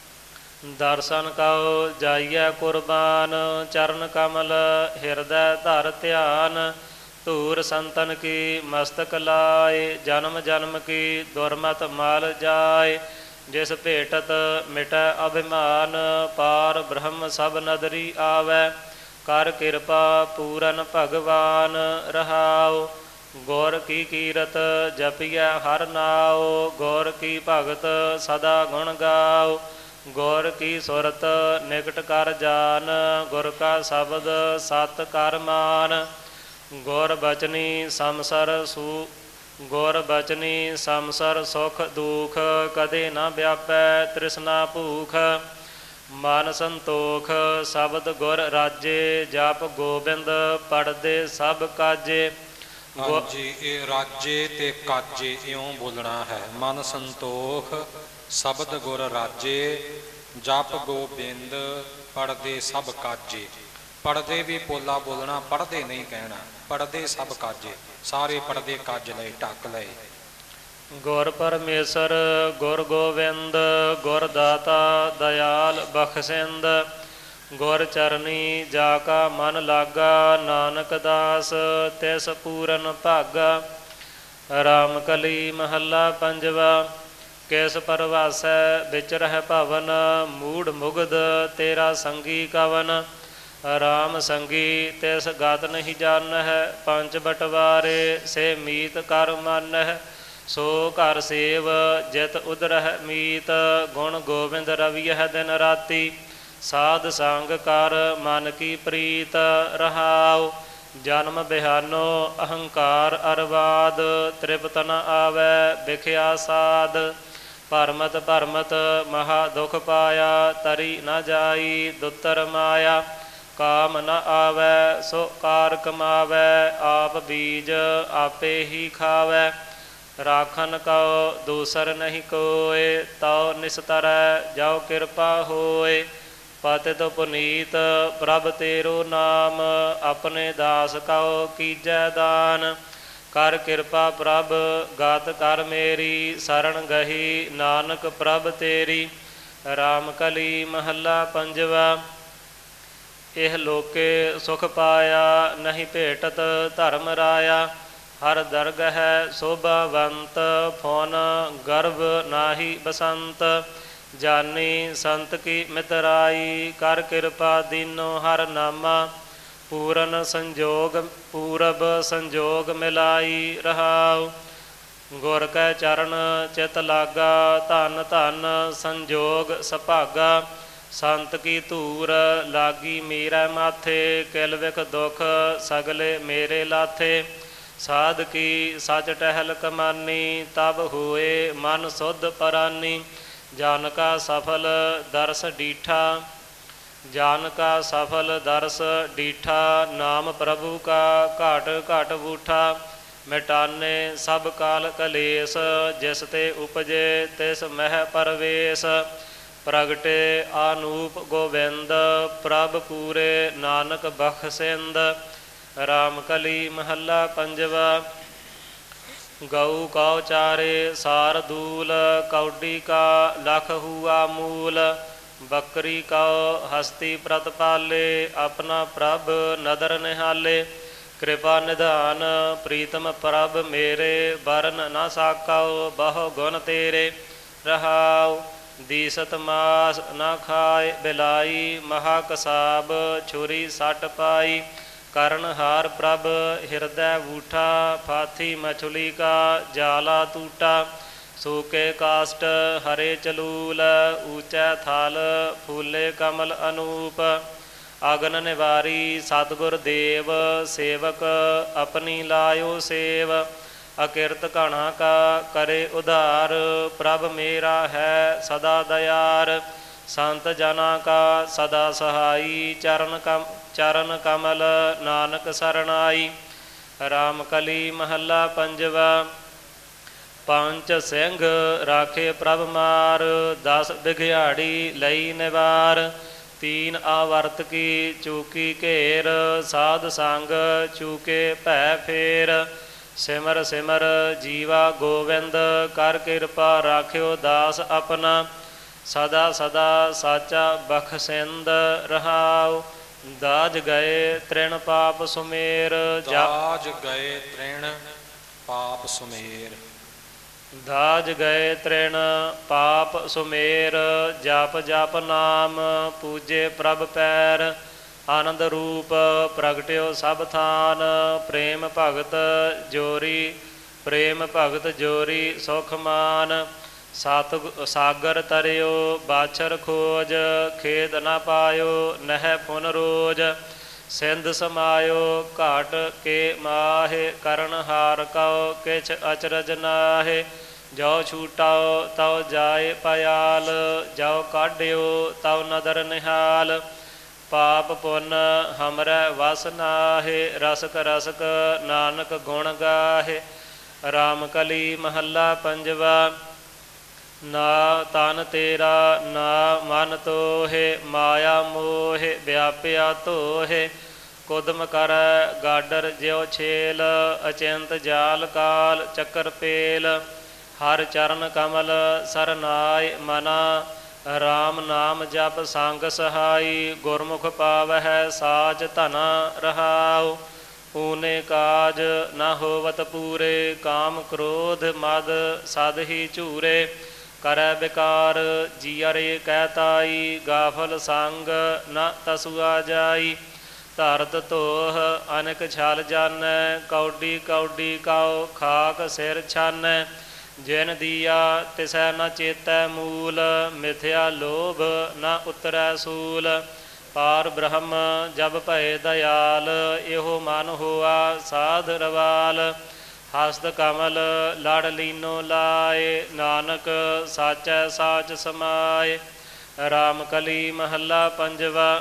Speaker 1: ਦਰਸ਼ਨ ਕਉ ਜਾਈਐ ਕੁਰਬਾਨ, ਚਰਨ ਕਮਲ ਹਿਰਦੈ ਧਰ ਧਿਆਨ। ਧੂਰ ਸੰਤਨ ਕੀ ਮਸਤਕ ਲਾਏ, ਜਨਮ ਜਨਮ ਕੀ ਦੁਰਮਤ ਮਲ ਜਾਏ। ਜਿਸ ਭੇਟਤ ਮਿਟੈ ਅਭਿਮਾਨ, ਪਾਰ ਬ੍ਰਹਮ ਸਭ ਨਦਰੀ ਆਵੈ। ਕਰ ਕਿਰਪਾ ਪੂਰਨ ਭਗਵਾਨ ਰਹਾਉ, ਗੁਰ ਕੀ ਕੀਰਤ ਜਪੀਐ ਹਰ ਨਾਉ। ਗੁਰ ਕੀ ਭਗਤ ਸਦਾ ਗੁਣ ਗਾਉ, ਗੁਰ ਕੀ ਸੁਰਤ ਨਿਕਟ ਕਰ ਜਾਨ। ਗੁਰ ਕਾ ਸ਼ਬਦ ਸਤ ਕਰ ਮਾਨ, ਗੁਰ ਬਚਨੀ ਸੰਸਰ ਸੂ ਗੁਰ ਬਚਨੀ ਸੰਸਰ ਸੁਖ ਦੁਖ। ਕਦੇ ਨਾ ਵਿਆਪੈ ਤ੍ਰਿਸ਼ਨਾ ਭੂਖ, ਮਨ ਸੰਤੋਖ ਸ਼ਬਦ ਗੁਰ ਰਾਜੇ। ਜਪ ਗੋਬਿੰਦ ਪੜਦੇ ਸਭ ਕਾਜੇ।
Speaker 2: ਹਾਂਜੀ, ਇਹ ਰਾਜੇ ਤੇ ਕਾਜੇ ਇਉਂ ਬੋਲਣਾ ਹੈ। ਮਨ ਸੰਤੋਖ ਸ਼ਬਦ ਗੁਰ ਰਾਜੇ, ਜਪ ਗੋਬਿੰਦ ਪੜਦੇ ਸਭ ਕਾਜੇ। ਪੜਦੇ ਵੀ ਪੋਲਾ ਬੋਲਣਾ, ਪੜਦੇ ਨਹੀਂ ਕਹਿਣਾ। ਪੜਦੇ ਸਭ ਕਾਜੇ, ਸਾਰੇ ਪੜਦੇ ਕਾਜ ਲਏ ਢੱਕ ਲਏ।
Speaker 1: ਗੁਰ ਪਰਮੇਸ਼ਰ ਗੁਰ ਗੋਬਿੰਦ, ਗੁਰ ਦਾਤਾ ਦਇਆਲ ਬਖਸ਼ਿੰਦ। ਗੁਰ ਚਰਨੀ ਜਾ ਕਾ ਮਨ ਲਾਗਾ, ਨਾਨਕ ਦਾਸ ਤਿਸ ਪੂਰਨ ਭਾਗਾ। ਰਾਮ ਕਲੀ ਮਹੱਲਾ ਪੰਜਵਾ। ਕਿਸ ਪਰਵਾਸੈ ਵਿੱਚ ਰਹਿ ਭਵਨ, ਮੂੜ ਮੁਗਧ ਤੇਰਾ ਸੰਗੀ ਕਵਨ। ਰਾਮ ਸੰਗੀ ਤਿਸ ਗਤ ਨਹੀਂ ਜਾਣਹਿ, ਪੰਜ ਬਟਵਾਰੇ ਸੇ ਮੀਤ ਕਰ ਮੰਨਹਿ। ਸੋ ਘਰ ਸੇਵ ਜਿਤ ਉਦਰਹਿ ਮੀਤ, ਗੁਣ ਗੋਬਿੰਦ ਰਵੀਐ ਦਿਨ ਰਾਤੀ। ਸਾਧ ਸੰਗ ਕਰ ਮਨ ਕੀ ਪ੍ਰੀਤ, ਰਹਾਉ ਜਨਮ ਬਿਹਾਨੋ ਅਹੰਕਾਰ ਅਰਵਾਦ। ਤ੍ਰਿਪਤ ਨ ਆਵੈ ਵਿਖਿਆ ਸਾਧ, ਭਰਮਤ ਭਰਮਤ ਮਹਾ ਦੁਖ ਪਾਇਆ। ਤਰੀ ਨ ਜਾਈ ਦੁੱਤਰ ਮਾਇਆ, ਕਾਮ ਨ ਆਵੈ ਸੋ ਕਾਰ ਕਮਾਵੈ। ਆਪ ਬੀਜ ਆਪੇ ਹੀ ਖਾਵੈ, ਰਾਖਨ ਕਉ ਦੂਸਰ ਨਹੀਂ ਕੋਇ। ਤਉ ਨਿਸਤਰੈ ਜਾਉ ਕਿਰਪਾ ਹੋਇ, ਪਤਿਤ ਪੁਨੀਤ ਪ੍ਰਭ ਤੇਰੋ ਨਾਮ। ਆਪਣੇ ਦਾਸ ਕਉ ਕੀਜੈ ਦਾਨ, ਕਰ ਕਿਰਪਾ ਪ੍ਰਭ ਗਾਤ ਕਰ ਮੇਰੀ। ਸਰਣ ਗਹੀ ਨਾਨਕ ਪ੍ਰਭ ਤੇਰੀ। ਰਾਮ ਕਲੀ ਮਹੱਲਾ ਪੰਜਵਾ। ਇਹ ਲੋਕੇ ਸੁਖ ਪਾਇਆ, ਨਹੀਂ ਭੇਟਤ ਧਰਮ ਰਾਇਆ। ਹਰ ਦਰਗਹਿ ਸੋਭਾਵੰਤ, ਫੋਨ ਗਰਭ ਨਾਹੀ ਬਸੰਤ। ਜਾਨੀ ਸੰਤ ਕੀ ਮਿਤਰਾਈ, ਕਰ ਕਿਰਪਾ ਦੀਨੋ ਹਰ ਨਾਮਾ। ਪੂਰਨ ਸੰਜੋਗ ਪੂਰਬ ਸੰਜੋਗ ਮਿਲਾਈ, ਰਹਾਉ ਗੁਰ ਕੈ ਚਰਨ ਚਿਤ ਲਾਗਾ। ਧਨ ਧਨ ਸੰਜੋਗ ਸੁਭਾਗਾ, ਸੰਤ ਕੀ ਧੂਰ ਲਾਗੀ ਮੇਰੇ ਮਾਥੇ। ਕਿਲ ਵਿਖ ਦੁਖ ਸਗਲੇ ਮੇਰੇ ਲਾਥੇ, ਸਾਧ ਕੀ ਸਚ ਟਹਿਲ ਕਮਾਨੀ। ਤਬ ਹੋਏ ਮਨ ਸੁਧ ਪਰਾਨੀ, ਜਨ ਕਾ ਸਫਲ ਦਰਸ ਡੀਠਾ। ਜਨ ਕਾ ਸਫਲ ਦਰਸ ਡੀਠਾ, ਨਾਮ ਪ੍ਰਭੂ ਕਾ ਘਾਟ ਘਾਟ ਬੂਠਾ। ਮਿਟਾਨੇ ਸਭ ਕਾਲ ਕਲੇਸ਼, ਜਿਸ ਤੇ ਉਪਜੇ ਤਿਸ ਮਹਿ ਪਰਵੇਸ਼। ਪ੍ਰਗਟੇ ਆਨੂਪ ਗੋਬਿੰਦ, ਪ੍ਰਭ ਪੂਰੇ ਨਾਨਕ ਬਖਸ਼ਿੰਦ। ਰਾਮ ਕਲੀ ਮਹੱਲਾ ਪੰਜਵਾ। ਗਊ ਕਉ ਚਾਰੇ ਸਾਰ ਦੂਲ, ਕੌਡੀ ਕਾ ਲਖ ਹੂਆ ਮੂਲ। ਬੱਕਰੀ ਕਉ ਹਸਤੀ ਪ੍ਰਤਪਾਲੇ, ਆਪਣਾ ਪ੍ਰਭ ਨਦਰ ਨਿਹਾਲੇ। ਕਿਰਪਾ ਨਿਧਾਨ ਪ੍ਰੀਤਮ ਪ੍ਰਭ ਮੇਰੇ, ਬਰਨ ਨਾ ਸਾਕਉ ਬਹੁ ਗੁਣ ਤੇਰੇ। ਰਹਾਉ ਦੀਸਤ ਮਾਸ ਨਾ ਖਾਏ ਬਿਲਾਈ, ਮਹਾ ਕਸਾਬ ਛੁਰੀ ਸੱਟ ਪਾਈ। ਕਰਨ ਹਾਰ ਪ੍ਰਭ ਹਿਰਦੈ ਬੂਠਾ, ਫਾਥੀ ਮਛਲੀ ਕਾ ਜਾਲਾ ਟੂਟਾ। ਸੂਕੇ ਕਾਸ਼ਟ ਹਰੇ ਚਲੂਲ, ਊਚੈ ਥਲ ਫੂਲੇ ਕਮਲ ਅਨੂਪ। ਅਗਨ ਨਿਵਾਰੀ ਸਤਿਗੁਰ ਦੇਵ, ਸੇਵਕ ਆਪਣੀ ਲਾਇਓ ਸੇਵ। ਅਕਿਰਤ ਘਣਾ ਕਾ ਕਰੇ ਉਧਾਰ, ਪ੍ਰਭ ਮੇਰਾ ਹੈ ਸਦਾ ਦਇਆਰ। ਸੰਤ ਜਨਾ ਕਾ ਸਦਾ ਸਹਾਈ, ਚਰਨ ਕਮ ਚਰਨ ਕਮਲ ਨਾਨਕ ਸਰਣਾਈ। ਰਾਮ ਕਲੀ ਮਹੱਲਾ ਪੰਜਵਾ। ਪੰਜ ਸਿੰਘ ਰਾਖੇ ਪ੍ਰਭ ਮਾਰ, ਦਸ ਬਿਘਿਆੜੀ ਲਈ ਨਿਵਾਰ। ਤੀਨ ਆਵਰਤ ਕੀ ਚੂਕੀ ਘੇਰ, ਸਾਧ ਸੰਗ ਚੂਕੇ ਭੈ ਫੇਰ। ਸਿਮਰ ਸਿਮਰ ਜੀਵਾ ਗੋਵਿੰਦ, ਕਰ ਕਿਰਪਾ ਰਾਖਿਓ ਦਾਸ ਆਪਣਾ। ਸਦਾ ਸਦਾ ਸਾਚਾ ਬਖਸ਼ਿੰਦ, ਰਹਾਉ ਦਾਜ ਗਏ ਤ੍ਰਿਣ ਪਾਪ ਸੁਮੇਰ।
Speaker 2: ਦਾਜ ਗਏ ਤ੍ਰਿਣ ਪਾਪ ਸੁਮੇਰ।
Speaker 1: ਦਾਜ ਗਏ ਤ੍ਰਿਣ ਪਾਪ ਸੁਮੇਰ, ਜਪ ਜਪ ਨਾਮ ਪੂਜੇ ਪ੍ਰਭ ਪੈਰ। ਆਨੰਦ ਰੂਪ ਪ੍ਰਗਟਿਓ ਸਭ ਥਾਨ, ਪ੍ਰੇਮ ਭਗਤ ਜੋਰੀ ਪ੍ਰੇਮ ਭਗਤ ਜੋਰੀ ਸੁਖ ਮਾਨ। ਸਤ ਸਾਗਰ ਤਰਿਓ ਬਾਛਰ ਖੋਜ, ਖੇਦ ਨਾ ਪਾਇਓ ਨਹਿ ਪੁਨ ਰੋਜ। ਸਿੰਧ ਸਮਾਇਓ ਘਾਟ ਕੇ ਮਾਹੇ, ਕਰਨ ਹਾਰ ਕਉ ਕਿਛ ਅਚਰਜ ਨਾਹੇ। ਜੋ ਛੂਟਾਓ ਤਉ ਜਾਏ ਪਇਆਲ, ਜੋ ਕਾਢਿਓ ਤਉ ਨਦਰ ਨਿਹਾਲ। ਪਾਪ ਪੁੰਨ ਹਮਰੈ ਵਸ ਨਾਹੇ, ਰਸਕ ਰਸਕ ਨਾਨਕ ਗੁਣ ਗਾਹੇ। ਰਾਮ ਕਲੀ ਮਹੱਲਾ ਪੰਜਵਾ। ਨਾ ਤਨ ਤੇਰਾ ਨਾ ਮਨ ਤੋਹੇ, ਮਾਇਆ ਮੋਹਿ ਵਿਆਪਿਆ ਧੋਹੇ। ਕੁਦਮ ਕਰੈ ਗਾਡਰ ਜਿਉ ਛੇਲ, ਅਚਿੰਤ ਜਾਲ ਕਾਲ ਚੱਕਰ ਪੇਲ। ਹਰ ਚਰਨ ਕਮਲ ਸਰਨਾਇ ਮਨਾ, ਰਾਮ ਨਾਮ ਜਪ ਸੰਗ ਸਹਾਈ, ਗੁਰਮੁਖ ਪਾਵਹਿ ਸਾਚ ਧਨਾ ਰਹਾਉ। ਊਨੇ ਕਾਜ ਨਾ ਹੋਵਤ ਪੂਰੇ, ਕਾਮ ਕ੍ਰੋਧ ਮਦ ਸਦ ਹੀ ਝੂਰੇ। ਕਰੈ ਬਿਕਾਰ ਜੀਅਰੇ ਕਹਿ ਤਾਈ, ਗਾਫਲ ਸੰਗ ਨ ਤਸੁਆ ਜਾਈ। ਧਰਤ ਧੋਹ ਅਨਕ ਛਲ ਜਾਨੈ, ਕੌਡੀ ਕੌਡੀ ਕਉ ਖਾਕ ਸਿਰ ਛਾਨੈ। ਜਿਨ ਦੀਆ ਤਿਸੈ ਨ ਚੇਤੈ ਮੂਲ, ਮਿਥਿਆ ਲੋਭ ਨ ਉਤਰੈ ਸੂਲ। ਪਾਰ ਬ੍ਰਹਮ ਜਬ ਭਏ ਦਇਆਲ, ਇਹੋ ਮਨ ਹੋਆ ਸਾਧ ਰਵਾਲ। ਹਸਤ ਕਮਲ ਲੜ ਲੀਨੋ ਲਾਏ, ਨਾਨਕ ਸਾਚੈ ਸਾਚ ਸਮਾਏ। ਰਾਮ ਕਲੀ ਮਹੱਲਾ ਪੰਜਵਾ।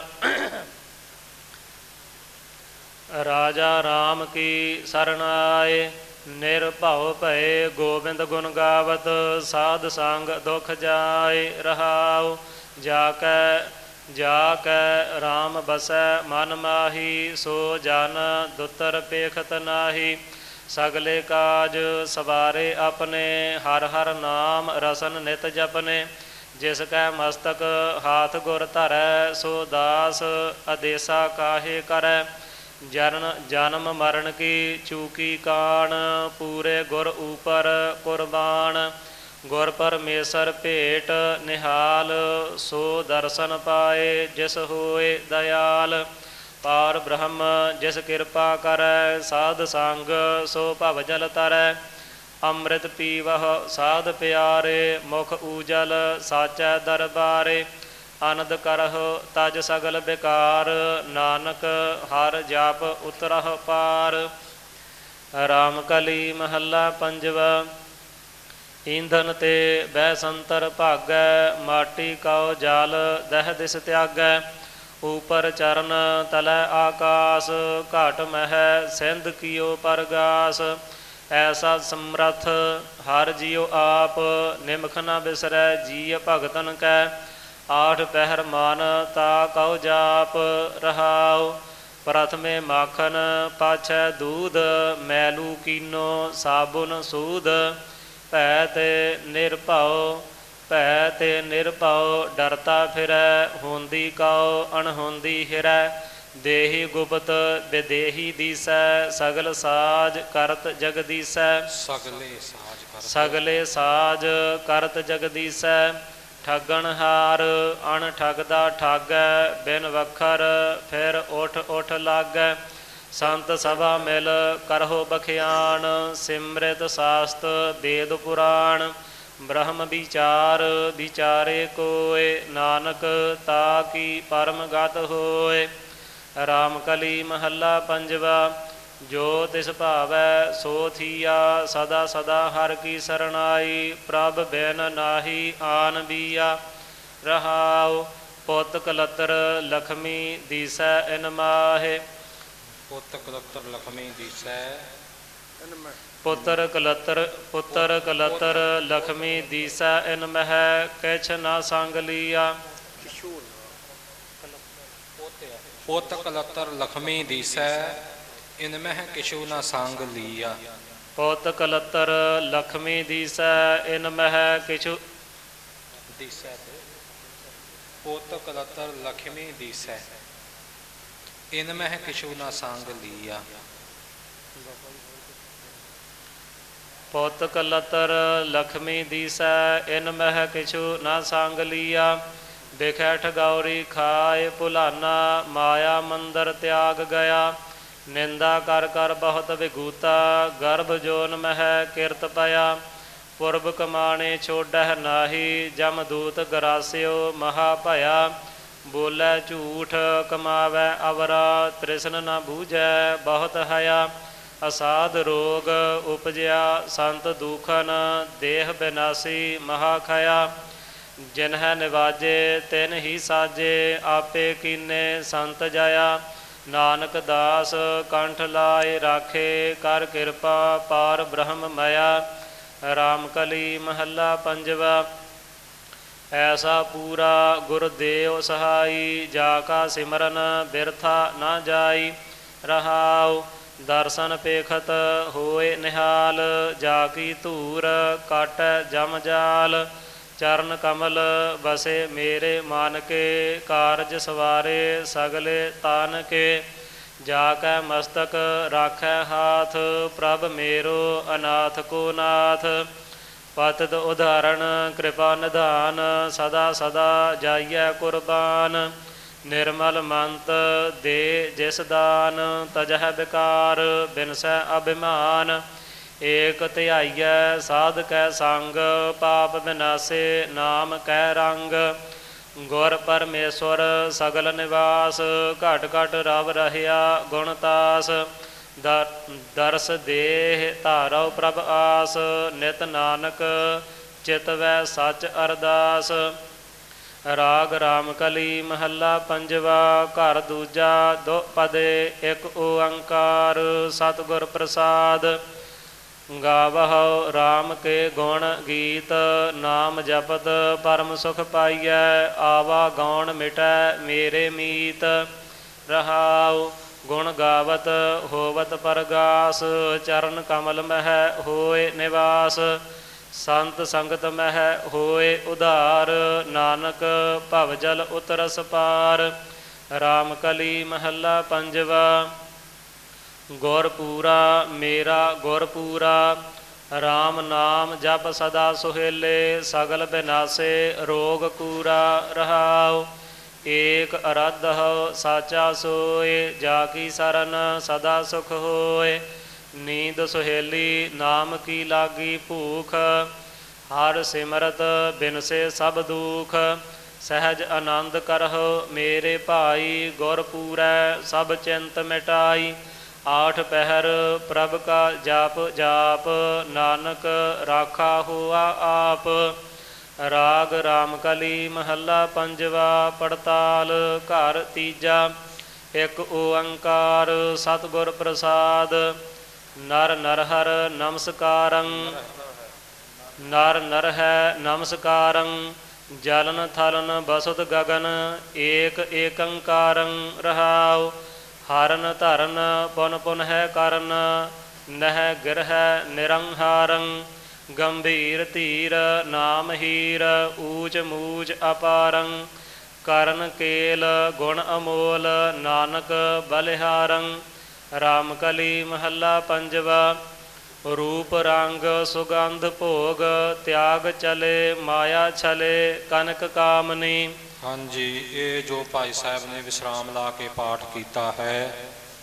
Speaker 1: ਰਾਜਾ ਰਾਮ ਕੀ ਸਰਣ ਆਏ, ਨਿਰਭਉ ਭਏ ਗੋਬਿੰਦ ਗੁਣ ਗਾਵਤ। ਸਾਧ ਸੰਗ ਦੁਖ ਜਾਏ ਰਹਾਉ, ਜਾ ਕੈ ਜਾ ਕੈ ਰਾਮ ਬਸੈ ਮਨ ਮਾਹੀ। ਸੋ ਜਨ ਦੁਤਰ ਪੇਖਤ ਨਾਹੀ, ਸਗਲੇ ਕਾਜ ਸਵਾਰੇ ਆਪਣੇ। ਹਰ ਹਰ ਨਾਮ ਰਸਨ ਨਿਤ ਜਪਨੇ, ਜਿਸ ਕੈ ਮਸਤਕ ਹਾਥ ਗੁਰ ਧਰੈ। ਸੋ ਦਾਸ ਅਦੇਸਾ ਕਾਹੇ ਕਰੈ, ਜਰਨ ਜਨਮ ਮਰਨ ਕੀ ਚੂਕੀ ਕਾਣ। ਪੂਰੇ ਗੁਰ ਉਪਰ ਕੁਰਬਾਨ, ਗੁਰ ਪਰਮੇਸ਼ਰ ਭੇਟ ਨਿਹਾਲ। ਸੋ ਦਰਸ਼ਨ ਪਾਏ ਜਿਸ ਹੋਏ ਦਇਆਲ, ਪਾਰ ਬ੍ਰਹਮ ਜਿਸ ਕਿਰਪਾ ਕਰੈ। ਸਾਧ ਸੰਗ ਸੋ ਭਵ ਜਲ ਤਰੈ, ਅੰਮ੍ਰਿਤ ਪੀਵਹ ਸਾਧ ਪਿਆਰੇ। ਮੁਖ ਊਜਲ ਸਾਚੈ ਦਰਬਾਰੇ, ਆਨੰਦ ਕਰਹੁ ਤਜ ਸਗਲ ਬਿਕਾਰ। ਨਾਨਕ ਹਰ ਜਪ ਉਤਰਹੁ ਪਾਰ। ਰਾਮ ਕਲੀ ਮਹੱਲਾ ਪੰਜਵਾ। ਈਂਧਨ ਤੇ ਬਹਿ ਸੰਤਰ ਭਾਗੈ, ਮਾਟੀ ਕਉ ਜਲ ਦਹਿ ਦਿਸ ਤਿਆਗੈ। ਊਪਰ ਚਰਨ ਤਲੈ ਆਕਾਸ, ਘਟ ਮਹਿ ਸਿੰਧ ਕੀਓ ਪਰਗਾਸ। ਐਸਾ ਸਮਰੱਥ ਹਰ ਜੀਉ ਆਪ, ਨਿਮਖ ਨ ਬਿਸਰੈ ਜੀ ਭਗਤਨ ਕੈ। ਆਠ ਪਹਿਰ ਮਨ ਤਾ ਕਉ ਜਾਪ ਰਹਾਉ, ਪ੍ਰਥਮੇ ਮਾਖਨ ਪਾਛੈ ਦੂਧ। ਮੈਲੂ ਕੀਨੋ ਸਾਬੁਨ ਸੂਧ, ਭੈ ਤੇ ਨਿਰਭਉ ਭੈ ਤੇ ਨਿਰਭਉ। ਡਰਤਾ ਫਿਰੈ ਹੁੰਦੀ ਕਉ ਅਣਹੋਂਦੀ ਹਿਰੈ। ਦੇਹੀ ਗੁਪਤ ਵਿਦੇਹੀ ਦੀਸੈ, ਸਗਲ ਸਾਜ ਕਰਤ ਜਗਦੀਸੈ।
Speaker 2: ਸਗਲੇ ਸਾਜ ਕਰਤ
Speaker 1: ਸਗਲੇ ਸਾਜ ਕਰਤ ਜਗਦੀਸੈ। ਠੱਗਣ ਹਾਰ ਅਣ ਠੱਗਦਾ ਠਾਗੈ, ਬਿਨ ਵਖਰ ਫਿਰ ਉਠ ਉਠ ਲਾਗੈ। ਸੰਤ ਸਭਾ ਮਿਲ ਕਰਹੁ ਬਖਿਆਣ, ਸਿਮ੍ਰਿਤ ਸਾਸਤ ਵੇਦ ਪੁਰਾਣ। ਬ੍ਰਹਮ ਵਿਚਾਰ ਵਿਚਾਰੇ ਕੋਇ, ਨਾਨਕ ਤਾ ਕੀ ਪਰਮ ਗਤ ਹੋਇ। ਰਾਮ ਕਲੀ ਮਹੱਲਾ ਪੰਜਵਾ। ਜੋ ਤਿਸ ਭਾਵੈ ਸੋ ਥੀਆ, ਸਦਾ ਸਦਾ ਹਰਿ ਕੀ ਸਰਣਾਈ। ਪ੍ਰਭ ਬਿਨ ਨਾਹੀ ਆਨ ਬੀਆ ਰਹਾਉ, ਪੁੱਤ ਕਲਤਰ ਲਖਮੀ ਦੀਸੈ ਇਨ ਮਾਹੇ।
Speaker 2: ਪੁੱਤ ਕਲਤਰ ਲਖਮੀ ਦੀਸੈ
Speaker 1: ਪੁੱਤਰ ਕਲਤਰ ਪੁੱਤਰ ਕਲਤਰ ਲਖਮੀ ਦੀਸੈ ਇਨ ਮਹਿ। ਕਿਛ ਨਾ ਸੰਗ ਲੀਆ।
Speaker 2: ਪੁੱਤ ਕਲਤਰ ਲਖਮੀ ਦੀਸੈ, ਇਨ ਮਹਿ ਕਿਛੂ ਨਾ ਸੰਗ ਲੀਆ।
Speaker 1: ਪੁੱਤ ਕਲਤਰ ਲਖਮੀ ਦੀਸੈ, ਇਨ ਮਹਿ ਕਿਛੂ
Speaker 2: ਦੀਸੈ। ਪੁੱਤ ਕਲਤਰ ਲਖਮੀ ਦੀਸੈ, ਇਨ ਮਹਿ ਕਿਛੂ ਨਾ ਸੰਗ ਲੀਆ।
Speaker 1: ਪੁੱਤ ਕਲਤਰ ਲਖਮੀ ਦੀਸੈ, ਇਨ ਮਹਿ ਕਿਛੂ ਨਾ ਸੰਗ ਲੀਆ। ਬਿਖੈ ਠਗੌਰੀ ਖਾਏ ਭੁਲਾਨਾ, ਮਾਇਆ ਮੰਦਰ ਤਿਆਗ ਗਿਆ। ਨਿੰਦਾ ਕਰ ਕਰ ਬਹੁਤ ਵਿਗੂਤਾ, ਗਰਭ ਜੋਨ ਮਹਿ ਕਿਰਤ ਪਿਆ। ਪੁਰਬ ਕਮਾਣੇ ਛੋਡਹਿ ਨਾਹੀ, ਜਮਦੂਤ ਗਰਾਸਿਓ ਮਹਾ ਭਇਆ। ਬੋਲੇ ਝੂਠ ਕਮਾਵੈ ਅਵਰਾ, ਤ੍ਰਿਸ਼ਨ ਨ ਬੂਝੈ ਬਹੁਤ ਹਇਆ। ਅਸਾਧ ਰੋਗ ਉਪਜਿਆ ਸੰਤ ਦੂਖਨ, ਦੇਹ ਬਿਨਾਸੀ ਮਹਾ ਖਇਆ। ਜਿਨਹਿ ਨਿਵਾਜੇ ਤਿਨ ਹੀ ਸਾਜੇ, ਆਪੇ ਕੀਨੇ ਸੰਤ ਜਾਇਆ। ਨਾਨਕ ਦਾਸ ਕੰਠ ਲਾਏ ਰਾਖੇ, ਕਰ ਕਿਰਪਾ ਪਾਰ ਬ੍ਰਹਮ ਮਇਆ। ਰਾਮ ਕਲੀ ਮਹੱਲਾ ਪੰਜਵਾ। ਐਸਾ ਪੂਰਾ ਗੁਰਦੇਵ ਸਹਾਈ, ਜਾ ਕਾ ਸਿਮਰਨ ਬਿਰਥਾ ਨਾ ਜਾਈ ਰਹਾਉ। ਦਰਸ਼ਨ ਪੇਖਤ ਹੋਏ ਨਿਹਾਲ, ਜਾ ਕੀ ਧੂਰ ਕਾਟੈ ਜਮ ਜਾਲ। ਚਰਨ ਕਮਲ ਬਸੇ ਮੇਰੇ ਮਨ ਕੇ, ਕਾਰਜ ਸਵਾਰੇ ਸਗਲੇ ਤਾਨ ਕੇ। ਜਾ ਕੈ ਮਸਤਕ ਰਾਖੈ ਹਾਥ, ਪ੍ਰਭ ਮੇਰੋ ਅਨਾਥ ਕੋ ਨਾਥ। ਪਤਿਤ ਉਦਾਹਰਣ ਕਿਰਪਾ ਨਿਧਾਨ, ਸਦਾ ਸਦਾ ਜਾਈਐ ਕੁਰਬਾਨ। ਨਿਰਮਲ ਮੰਤ ਦੇ ਜਿਸ ਦਾਨ, ਤਜਹਿ ਵਿਕਾਰ ਬਿਨਸੈ ਅਭਿਮਾਨ। ਏਕ ਧਿਆਈਐ ਸਾਧ ਕੈ ਸੰਗ, ਪਾਪ ਬਿਨਾਸੇ ਨਾਮ ਕੈ ਰੰਗ। ਗੁਰ ਪਰਮੇਸ਼ਵਰ ਸਗਲ ਨਿਵਾਸ, ਘਟ ਘਟ ਰਵ ਰਹਿਆ ਗੁਣ ਤਾਸ। ਦਰਸ ਦੇਹ ਧਾਰਉ ਪ੍ਰਭ ਆਸ, ਨਿਤ ਨਾਨਕ ਚਿਤਵੈ ਸੱਚ ਅਰਦਾਸ। ਰਾਗ ਰਾਮ ਕਲੀ ਮਹੱਲਾ ਪੰਜਵਾ, ਘਰ ਦੂਜਾ ਦੋ ਪਦੇ ਇੱਕ ਓੰਕਾਰ। ਸਤਿਗੁਰ ਪ੍ਰਸਾਦ ਗਾਵਹੁ ਰਾਮ ਕੇ ਗੁਣ ਗੀਤ, ਨਾਮ ਜਪਤ ਪਰਮ ਸੁਖ ਪਾਈਐ। ਆਵਾ ਗੌਣ ਮਿਟੈ ਮੇਰੇ ਮੀਤ, ਰਹਾਉ ਗੁਣ ਗਾਵਤ ਹੋਵਤ ਪਰਗਾਸ। ਚਰਨ ਕਮਲ ਮਹਿ ਹੋਏ ਨਿਵਾਸ, ਸੰਤ ਸੰਗਤ ਮਹਿ ਹੋਏ ਉਧਾਰ। ਨਾਨਕ ਭਵ ਜਲ ਉਤਰਸ ਪਾਰ। ਰਾਮ ਕਲੀ ਮਹੱਲਾ ਪੰਜਵਾ, ਗੁਰ ਪੂਰਾ ਮੇਰਾ ਗੁਰ ਪੂਰਾ। ਰਾਮ ਨਾਮ ਜਪ ਸਦਾ ਸੁਹੇਲੇ, ਸਗਲ ਬਿਨਾਸੇ ਰੋਗ ਕੂਰਾ। ਰਹਾਉ ਏਕ ਅਰਾਧਹੁ ਸਾਚਾ ਸੋਏ, ਜਾ ਕੀ ਸਰਨ ਸਦਾ ਸੁਖ ਹੋਏ। ਨੀਂਦ ਸੁਹੇਲੀ ਨਾਮ ਕੀ ਲਾਗੀ ਭੂਖ, ਹਰ ਸਿਮਰਤ ਬਿਨਸੇ ਸਭ ਦੁਖ। ਸਹਿਜ ਆਨੰਦ ਕਰਹੁ ਮੇਰੇ ਭਾਈ, ਗੁਰ ਪੂਰੈ ਸਭ ਚਿੰਤ ਮਿਟਾਈ। ਆਠ ਪਹਿਰ ਪ੍ਰਭ ਕਾ ਜਾਪ ਜਾਪ, ਨਾਨਕ ਰਾਖਾ ਹੋਆ ਆਪ। ਰਾਗ ਰਾਮ ਕਲੀ ਮਹੱਲਾ ਪੰਜਵਾ, ਪੜਤਾਲ ਘਰ ਤੀਜਾ। ਇੱਕ ਓੰਕਾਰ ਸਤਿਗੁਰ ਪ੍ਰਸਾਦ। ਨਰ ਨਰਹਰ ਨਮਸਕਾਰੰ, ਨਰ ਨਰਹਿ ਨਮਸਕਾਰੰ। ਜਲਨ ਥਲਨ ਬਸੁਤ ਗਗਨ, ਏਕ ਏਕੰਕਾਰੰ। ਰਹਾਉ ਹਰਨ ਧਰਨ ਪੁਨ ਪੁਨ ਹੈ ਕਰਨ, ਨਹਿ ਗਿਰਹਿ ਨਿਰੰਹਾਰੰ। ਗੰਭੀਰ ਧੀਰ ਨਾਮ ਹੀਰ, ਊਚ ਮੂਚ ਅਪਾਰੰ। ਕਰਨ ਕੇਲ ਗੁਣ ਅਮੋਲ, ਨਾਨਕ ਬਲਿਹਾਰੰ। ਰਾਮ ਕਲੀ ਮਹੱਲਾ ਪੰਜਵਾ, ਰੂਪ ਰੰਗ ਸੁਗੰਧ ਭੋਗ, ਤਿਆਗ ਚਲੇ ਮਾਇਆ ਛਲੇ ਕਨਕ ਕਾਮਨੀ।
Speaker 2: ਹਾਂਜੀ, ਇਹ ਜੋ ਭਾਈ ਸਾਹਿਬ ਨੇ ਵਿਸਰਾਮ ਲਾ ਕੇ ਪਾਠ ਕੀਤਾ ਹੈ,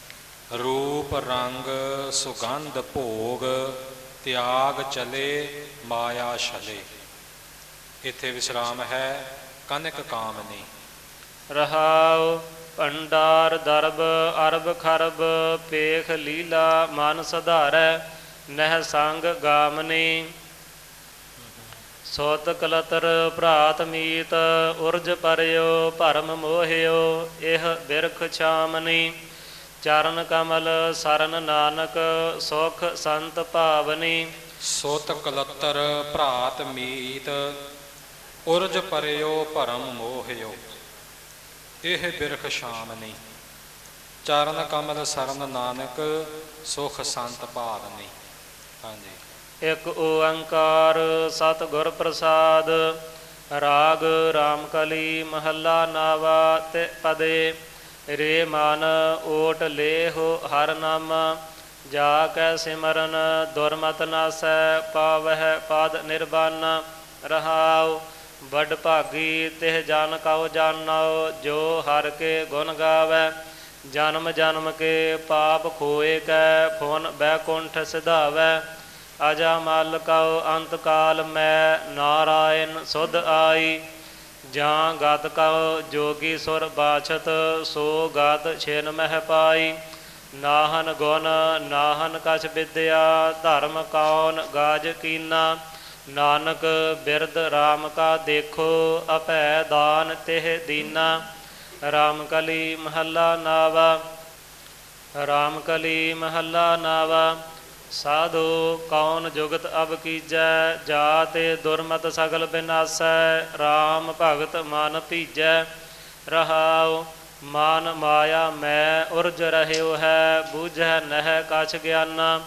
Speaker 2: ਰੂਪ ਰੰਗ ਸੁਗੰਧ ਭੋਗ, ਤਿਆਗ ਚਲੇ ਮਾਇਆ ਛਲੇ, ਇੱਥੇ ਵਿਸਰਾਮ ਹੈ ਕਨਕ ਕਾਮਨੀ।
Speaker 1: ਰਹਾਉ ਭੰਡਾਰ ਦਰਬ ਅਰਬ ਖਰਬ, ਪੇਖ ਲੀਲਾ ਮਨ ਸੁਧਾਰੈ ਨਹਿ ਸੰਗ ਗਾਮਨੀ। ਸੋਤ ਕਲਤਰ ਭਰਾਤ ਮੀਤ, ਉਰਜ ਪਰਿਓ ਭਰਮ ਮੋਹਿਓ ਇਹ ਬਿਰਖ ਛਾਮਨੀ। ਚਰਨ ਕਮਲ ਸਰਨ ਨਾਨਕ ਸੁਖ ਸੰਤ ਭਾਵਨੀ।
Speaker 2: ਸੋਤ ਕਲਤਰ ਭਰਾਤ ਮੀਤ, ਉਰਜ ਪਰਿਓ ਭਰਮ ਮੋਹਿਓ ਇਹ ਬਿਰਖ ਛਾਮਨੀ। ਚਰਨ ਕਮਲ ਸਰਨ ਨਾਨਕ ਸੁਖ ਸੰਤ ਭਾਵਨੀ। ਹਾਂਜੀ।
Speaker 1: ਇੱਕ ਓੰਕਾਰ ਸਤਿਗੁਰ ਪ੍ਰਸਾਦ। ਰਾਗ ਰਾਮ ਕਲੀ ਮਹੱਲਾ ਨਾਵਾ ਤੇ ਪਦੇ। ਰੇ ਮਨ ਓਟ ਲੇਹੁ ਹਰ ਨਾਮਾ, ਜਾ ਕੈ ਸਿਮਰਨ ਦੁਰਮਤ ਨਾਸੈ। ਪਾਵਹਿ ਪਾਦ ਨਿਰਬਾਨਾ। ਰਹਾਉ ਵੱਡ ਭਾਗੀ ਤਿਹ ਜਨ ਕਉ ਜਾਨਉ, ਜੋ ਹਰ ਕੇ ਗੁਣ ਗਾਵੈ। ਜਨਮ ਜਨਮ ਕੇ ਪਾਪ ਖੋਏ ਕੈ, ਫੁਨ ਬੈਕੁੰਠ ਸਿਧਾਵੈ। ਅਜਾ ਮਲ ਕਉ ਅੰਤ ਕਾਲ ਮੈਂ, ਨਾਰਾਇਣ ਸੁਧ ਆਈ। ਜਾਂ ਗਤ ਕਉ ਜੋਗੀ ਸੁਰ ਬਾਛਤ, ਸੋ ਗਤ ਛਿਨ ਮਹਿ ਪਾਈ। ਨਾਹਨ ਗੁਣ ਨਾਹਨ ਕਛ ਵਿਦਿਆ, ਧਰਮ ਕੌਣ ਗਾਜ ਕੀਨਾ। ਨਾਨਕ ਬਿਰਦ ਰਾਮ ਕਾ ਦੇਖੋ, ਅਭੈ ਦਾਨ ਤਿਹ ਦੀਨਾ। ਰਾਮ ਕਲੀ ਮਹੱਲਾ ਨਾਵਾ। ਰਾਮ ਕਲੀ ਮਹੱਲਾ ਨਾਵਾ। ਸਾਧੂ ਕੌਣ ਜੁਗਤ ਅਬ ਕੀਜੈ, ਜਾਤੇ ਦੁਰਮਤ ਸਗਲ ਬਿਨਾਸੈ। ਰਾਮ ਭਗਤ ਮਨ ਭੀਜੈ। ਰਹਾਉ ਮਨ ਮਾਇਆ ਮੈਂ ਉਰਜ ਰਹਿਓ ਹੈ, ਬੂਝੈ ਨਹਿ ਕਛ ਗਿਆਨਾ।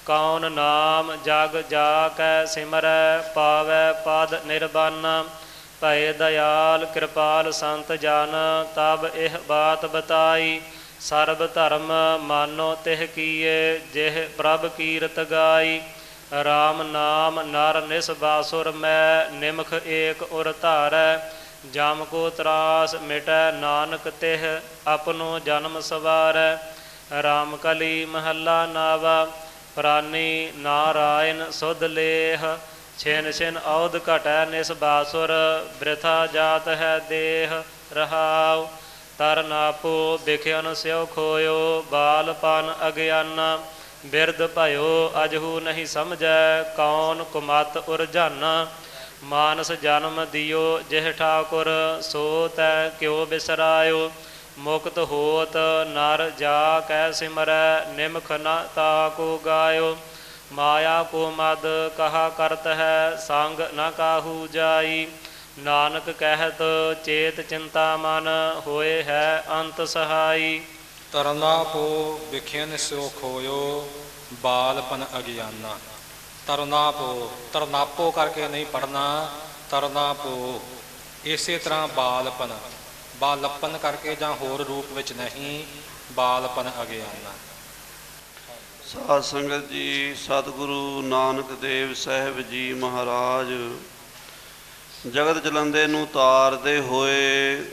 Speaker 1: ਕੌਣ ਨਾਮ ਜਗ ਜਾ ਕੈ ਸਿਮਰੈ, ਪਾਵੈ ਪਦ ਨਿਰਬਨ। ਭਏ ਦਇਆਲ ਕਿਰਪਾਲ ਸੰਤ ਜਨ, ਤਬ ਇਹ ਬਾਤ ਬਤਾਈ। ਸਰਬ ਧਰਮ ਮਾਨੋ ਤਿਹ ਕੀਏ, ਜਿਹ ਪ੍ਰਭ ਕੀਰਤ ਗਾਈ। ਰਾਮ ਨਾਮ ਨਰ ਨਿਸਬਾਸੁਰ ਮੈਂ, ਨਿਮਖ ਏਕ ਉਰ ਧਾਰੈ। ਜਮ ਕੋ ਤਰਾਸ ਮਿਟੈ ਨਾਨਕ ਤਿਹ, ਆਪਨੋ ਜਨਮ ਸਵਾਰੈ। ਰਾਮ ਕਲੀ ਮਹੱਲਾ ਨਾਵਾ, ਪ੍ਰਾਨੀ ਨਾਰਾਇਣ ਸੁਧ ਲੇਹ। ਛਿਨ ਛਿਨ ਔਧ ਘਟੈ ਨਿਸਬਾਸੁਰ, ਬ੍ਰਿਥਾ ਜਾਤ ਹੈ ਦੇਹ ਰਹਾਉ। ਤਰ ਨਾਪੋ ਬਿਖਿਆਨ ਸਿਉ ਖੋਇਓ, ਬਾਲਪਨ ਅਗਿਆਨਾ। ਬਿਰਧ ਭਇਓ ਅਜਹੂ ਨਹੀਂ ਸਮਝੈ, ਕੌਣ ਕੁਮਤ ਉਰਝਾਨਾ। ਮਾਨਸ ਜਨਮ ਦਿਓ ਜਿਹ ਠਾਕੁਰ, ਸੋ ਤੈ ਕਿਉ ਬਿਸਰਾਇਓ। ਮੁਕਤ ਹੋਤ ਨਰ ਜਾ ਕੈ ਸਿਮਰੈ, ਨਿਮਖ ਨ ਤਾਕੋ ਗਾਇਓ। ਮਾਇਆ ਕੋ ਮਦ ਕਹਾ ਕਰਤ ਹੈ, ਸੰਗ ਨ ਕਾਹੂ ਜਾਈ। ਨਾਨਕ ਕਹਿਤ ਚੇਤ ਚਿੰਤਾ ਮਨ, ਹੋਏ ਹੈ ਅੰਤ ਸਹਾਈ।
Speaker 2: ਤਰਨਾ ਪੋ ਵਿਖਿਆਨ ਸਿਉ ਖੋਇਓ, ਬਾਲਪਨ ਅਗਿਆਨਾ। ਤਰਨਾਪੋ, ਤਰਨਾਪੋ ਕਰਕੇ ਨਹੀਂ ਪੜ੍ਹਨਾ, ਤਰਨਾਪੋ। ਇਸੇ ਤਰ੍ਹਾਂ ਬਾਲਪਨ, ਬਾਲਪਨ ਕਰਕੇ ਜਾਂ ਹੋਰ ਰੂਪ ਵਿੱਚ ਨਹੀਂ, ਬਾਲਪਨ ਅਗਿਆਨਾ।
Speaker 3: ਸਾਧ ਸੰਗਤ ਜੀ, ਸਤਿਗੁਰੂ ਨਾਨਕ ਦੇਵ ਸਾਹਿਬ ਜੀ ਮਹਾਰਾਜ ਜਗਤ ਜਲੰਦੇ ਨੂੰ ਤਾਰਦੇ ਹੋਏ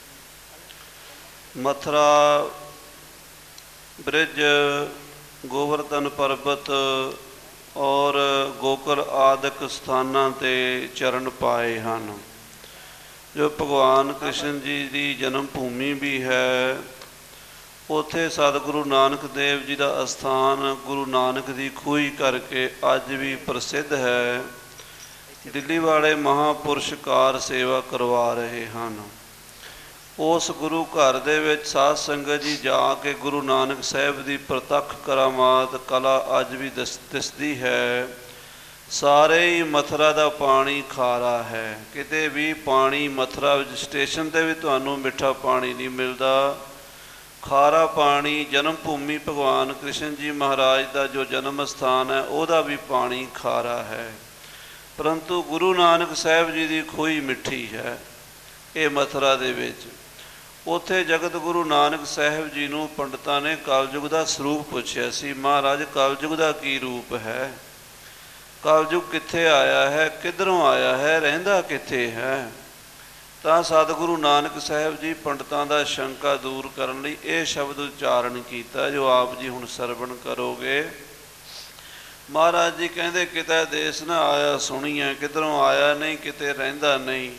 Speaker 3: ਮਥੁਰਾ ਬ੍ਰਿਜ, ਗੋਵਰਧਨ ਪਰਬਤ ਔਰ ਗੋਕੁਲ ਆਦਿਕ ਸਥਾਨਾਂ 'ਤੇ ਚਰਨ ਪਾਏ ਹਨ, ਜੋ ਭਗਵਾਨ ਕ੍ਰਿਸ਼ਨ ਜੀ ਦੀ ਜਨਮ ਭੂਮੀ ਵੀ ਹੈ। ਉੱਥੇ ਸਤਿਗੁਰੂ ਨਾਨਕ ਦੇਵ ਜੀ ਦਾ ਅਸਥਾਨ ਗੁਰੂ ਨਾਨਕ ਦੀ ਖੂਹੀ ਕਰਕੇ ਅੱਜ ਵੀ ਪ੍ਰਸਿੱਧ ਹੈ। ਦਿੱਲੀ ਵਾਲੇ ਮਹਾਂਪੁਰਸ਼ ਕਾਰ ਸੇਵਾ ਕਰਵਾ ਰਹੇ ਹਨ। ਉਸ ਗੁਰੂ ਘਰ ਦੇ ਵਿੱਚ ਸਾਧ ਸੰਗਤ ਜੀ ਜਾ ਕੇ ਗੁਰੂ ਨਾਨਕ ਸਾਹਿਬ ਦੀ ਪ੍ਰਤੱਖ ਕਰਾਮਾਤ ਕਲਾ ਅੱਜ ਵੀ ਦਿਸ ਦਿਸਦੀ ਹੈ। ਸਾਰੇ ਹੀ ਮਥੁਰਾ ਦਾ ਪਾਣੀ ਖਾਰਾ ਹੈ। ਕਿਤੇ ਵੀ ਪਾਣੀ ਮਥੁਰਾ ਵਿੱਚ ਸਟੇਸ਼ਨ 'ਤੇ ਵੀ ਤੁਹਾਨੂੰ ਮਿੱਠਾ ਪਾਣੀ ਨਹੀਂ ਮਿਲਦਾ। ਖਾਰਾ ਪਾਣੀ, ਜਨਮ ਭੂਮੀ ਭਗਵਾਨ ਕ੍ਰਿਸ਼ਨ ਜੀ ਮਹਾਰਾਜ ਦਾ ਜੋ ਜਨਮ ਸਥਾਨ ਹੈ, ਉਹਦਾ ਵੀ ਪਾਣੀ ਖਾਰਾ ਹੈ। ਪਰੰਤੂ ਗੁਰੂ ਨਾਨਕ ਸਾਹਿਬ ਜੀ ਦੀ ਖੂਹੀ ਮਿੱਠੀ ਹੈ ਇਹ ਮਥੁਰਾ ਦੇ ਵਿੱਚ। ਉੱਥੇ ਜਗਤ ਗੁਰੂ ਨਾਨਕ ਸਾਹਿਬ ਜੀ ਨੂੰ ਪੰਡਤਾਂ ਨੇ ਕਲਯੁਗ ਦਾ ਸਰੂਪ ਪੁੱਛਿਆ ਸੀ, ਮਹਾਰਾਜ ਕਲਯੁਗ ਦਾ ਕੀ ਰੂਪ ਹੈ? ਕਲਯੁਗ ਕਿੱਥੇ ਆਇਆ ਹੈ, ਕਿੱਧਰੋਂ ਆਇਆ ਹੈ, ਰਹਿੰਦਾ ਕਿੱਥੇ ਹੈ? ਤਾਂ ਸਤਿਗੁਰੂ ਨਾਨਕ ਸਾਹਿਬ ਜੀ ਪੰਡਤਾਂ ਦਾ ਸ਼ੰਕਾ ਦੂਰ ਕਰਨ ਲਈ ਇਹ ਸ਼ਬਦ ਉਚਾਰਨ ਕੀਤਾ ਜੋ ਆਪ ਜੀ ਹੁਣ ਸਰਵਣ ਕਰੋਗੇ। ਮਹਾਰਾਜ ਜੀ ਕਹਿੰਦੇ, ਕਿਤੇ ਦੇਸ ਨਾ ਆਇਆ ਸੁਣੀਐ, ਕਿਧਰੋਂ ਆਇਆ ਨਹੀਂ, ਕਿਤੇ ਰਹਿੰਦਾ ਨਹੀਂ,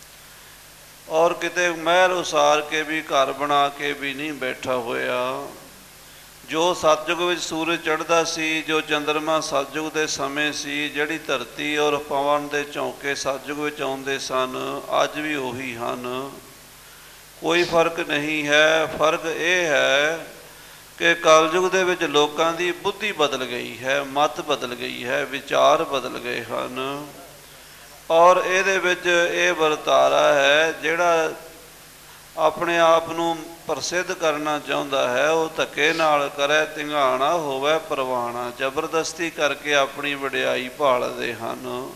Speaker 3: ਔਰ ਕਿਤੇ ਮਹਿਲ ਉਸਾਰ ਕੇ ਵੀ ਘਰ ਬਣਾ ਕੇ ਵੀ ਨਹੀਂ ਬੈਠਾ ਹੋਇਆ। ਜੋ ਸਤਯੁਗ ਵਿੱਚ ਸੂਰਜ ਚੜ੍ਹਦਾ ਸੀ, ਜੋ ਚੰਦਰਮਾ ਸਤਯੁਗ ਦੇ ਸਮੇਂ ਸੀ, ਜਿਹੜੀ ਧਰਤੀ ਔਰ ਪਵਨ ਦੇ ਝੋਂਕੇ ਸਤਯੁਗ ਵਿੱਚ ਆਉਂਦੇ ਸਨ, ਅੱਜ ਵੀ ਉਹੀ ਹਨ। ਕੋਈ ਫਰਕ ਨਹੀਂ ਹੈ। ਫਰਕ ਇਹ ਹੈ ਕਿ ਕਲਯੁਗ ਦੇ ਵਿੱਚ ਲੋਕਾਂ ਦੀ ਬੁੱਧੀ ਬਦਲ ਗਈ ਹੈ, ਮਤ ਬਦਲ ਗਈ ਹੈ, ਵਿਚਾਰ ਬਦਲ ਗਏ ਹਨ। ਔਰ ਇਹਦੇ ਵਿੱਚ ਇਹ ਵਰਤਾਰਾ ਹੈ, ਜਿਹੜਾ ਆਪਣੇ ਆਪ ਨੂੰ ਪ੍ਰਸਿੱਧ ਕਰਨਾ ਚਾਹੁੰਦਾ ਹੈ ਉਹ ਧੱਕੇ ਨਾਲ ਕਰੇ ਧਿੰਗਾਣਾ ਹੋਵੇ ਪਰਵਾਣਾ। ਜ਼ਬਰਦਸਤੀ ਕਰਕੇ ਆਪਣੀ ਵਡਿਆਈ ਭਾਲਦੇ ਹਨ।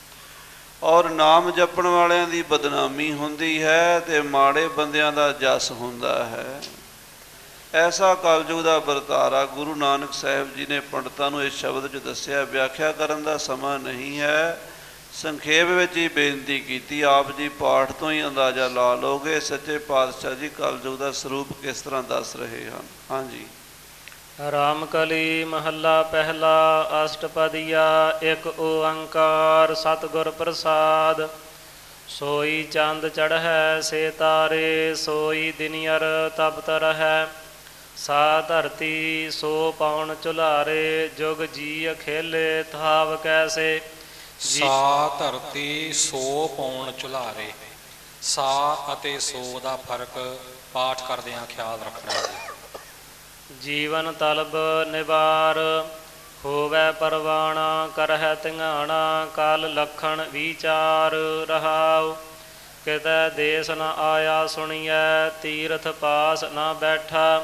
Speaker 3: ਔਰ ਨਾਮ ਜਪਣ ਵਾਲਿਆਂ ਦੀ ਬਦਨਾਮੀ ਹੁੰਦੀ ਹੈ ਅਤੇ ਮਾੜੇ ਬੰਦਿਆਂ ਦਾ ਜਸ ਹੁੰਦਾ ਹੈ। ਐਸਾ ਕਲਯੁਗ ਦਾ ਵਰਤਾਰਾ ਗੁਰੂ ਨਾਨਕ ਸਾਹਿਬ ਜੀ ਨੇ ਪੰਡਤਾਂ ਨੂੰ ਇਸ ਸ਼ਬਦ 'ਚ ਦੱਸਿਆ। ਵਿਆਖਿਆ ਕਰਨ ਦਾ ਸਮਾਂ ਨਹੀਂ ਹੈ, ਸੰਖੇਪ ਵਿੱਚ ਹੀ ਬੇਨਤੀ ਕੀਤੀ। ਆਪ ਜੀ ਪਾਠ ਤੋਂ ਹੀ ਅੰਦਾਜ਼ਾ ਲਾ ਲਓਗੇ ਸੱਚੇ ਪਾਤਸ਼ਾਹ ਜੀ ਕਲਯੁਗ ਦਾ ਸਰੂਪ ਕਿਸ ਤਰ੍ਹਾਂ ਦੱਸ ਰਹੇ ਹਨ। ਹਾਂਜੀ।
Speaker 1: ਰਾਮ ਕਲੀ ਮਹੱਲਾ ਪਹਿਲਾ, ਅਸ਼ਟਪਦੀਆ। ਇੱਕ ਓੰਕਾਰ ਸਤਿਗੁਰ ਪ੍ਰਸਾਦ। ਸੋਈ ਚੰਦ ਚੜ੍ਹੈ ਸੇ ਤਾਰੇ, ਸੋਈ ਦਿਨਿਅਰ ਤਪਤ ਰਹੈ। ਸਾ ਧਰਤੀ ਸੋ ਪਉਣ ਝੁਲਾਰੇ, ਜੁਗ ਜੀ ਅਖੇਲੇ ਥਾਵ ਕੈਸੇ।
Speaker 2: ਸਾ ਧਰਤੀ ਸੋ ਪਉਣ ਝੁਲਾਰੇ। ਸਾ ਅਤੇ ਸੋ ਦਾ ਫਰਕ ਪਾਠ ਕਰਦਿਆਂ ਖਿਆਲ ਰੱਖਣਾ ਹੈ।
Speaker 1: ਜੀਵਨ ਤਲਬ ਨਿਵਾਰ, ਹੋਵੈ ਪਰਵਾਣਾ, ਕਰਹਿ ਧਿਆਣਾ, ਕਲ ਲਖਣ ਵਿਚਾਰ ਰਹਾਉ। ਕਿਤੇ ਦੇਸ ਨ ਆਇਆ ਸੁਣੀਐ, ਤੀਰਥ ਪਾਸ ਨ ਬੈਠਾ,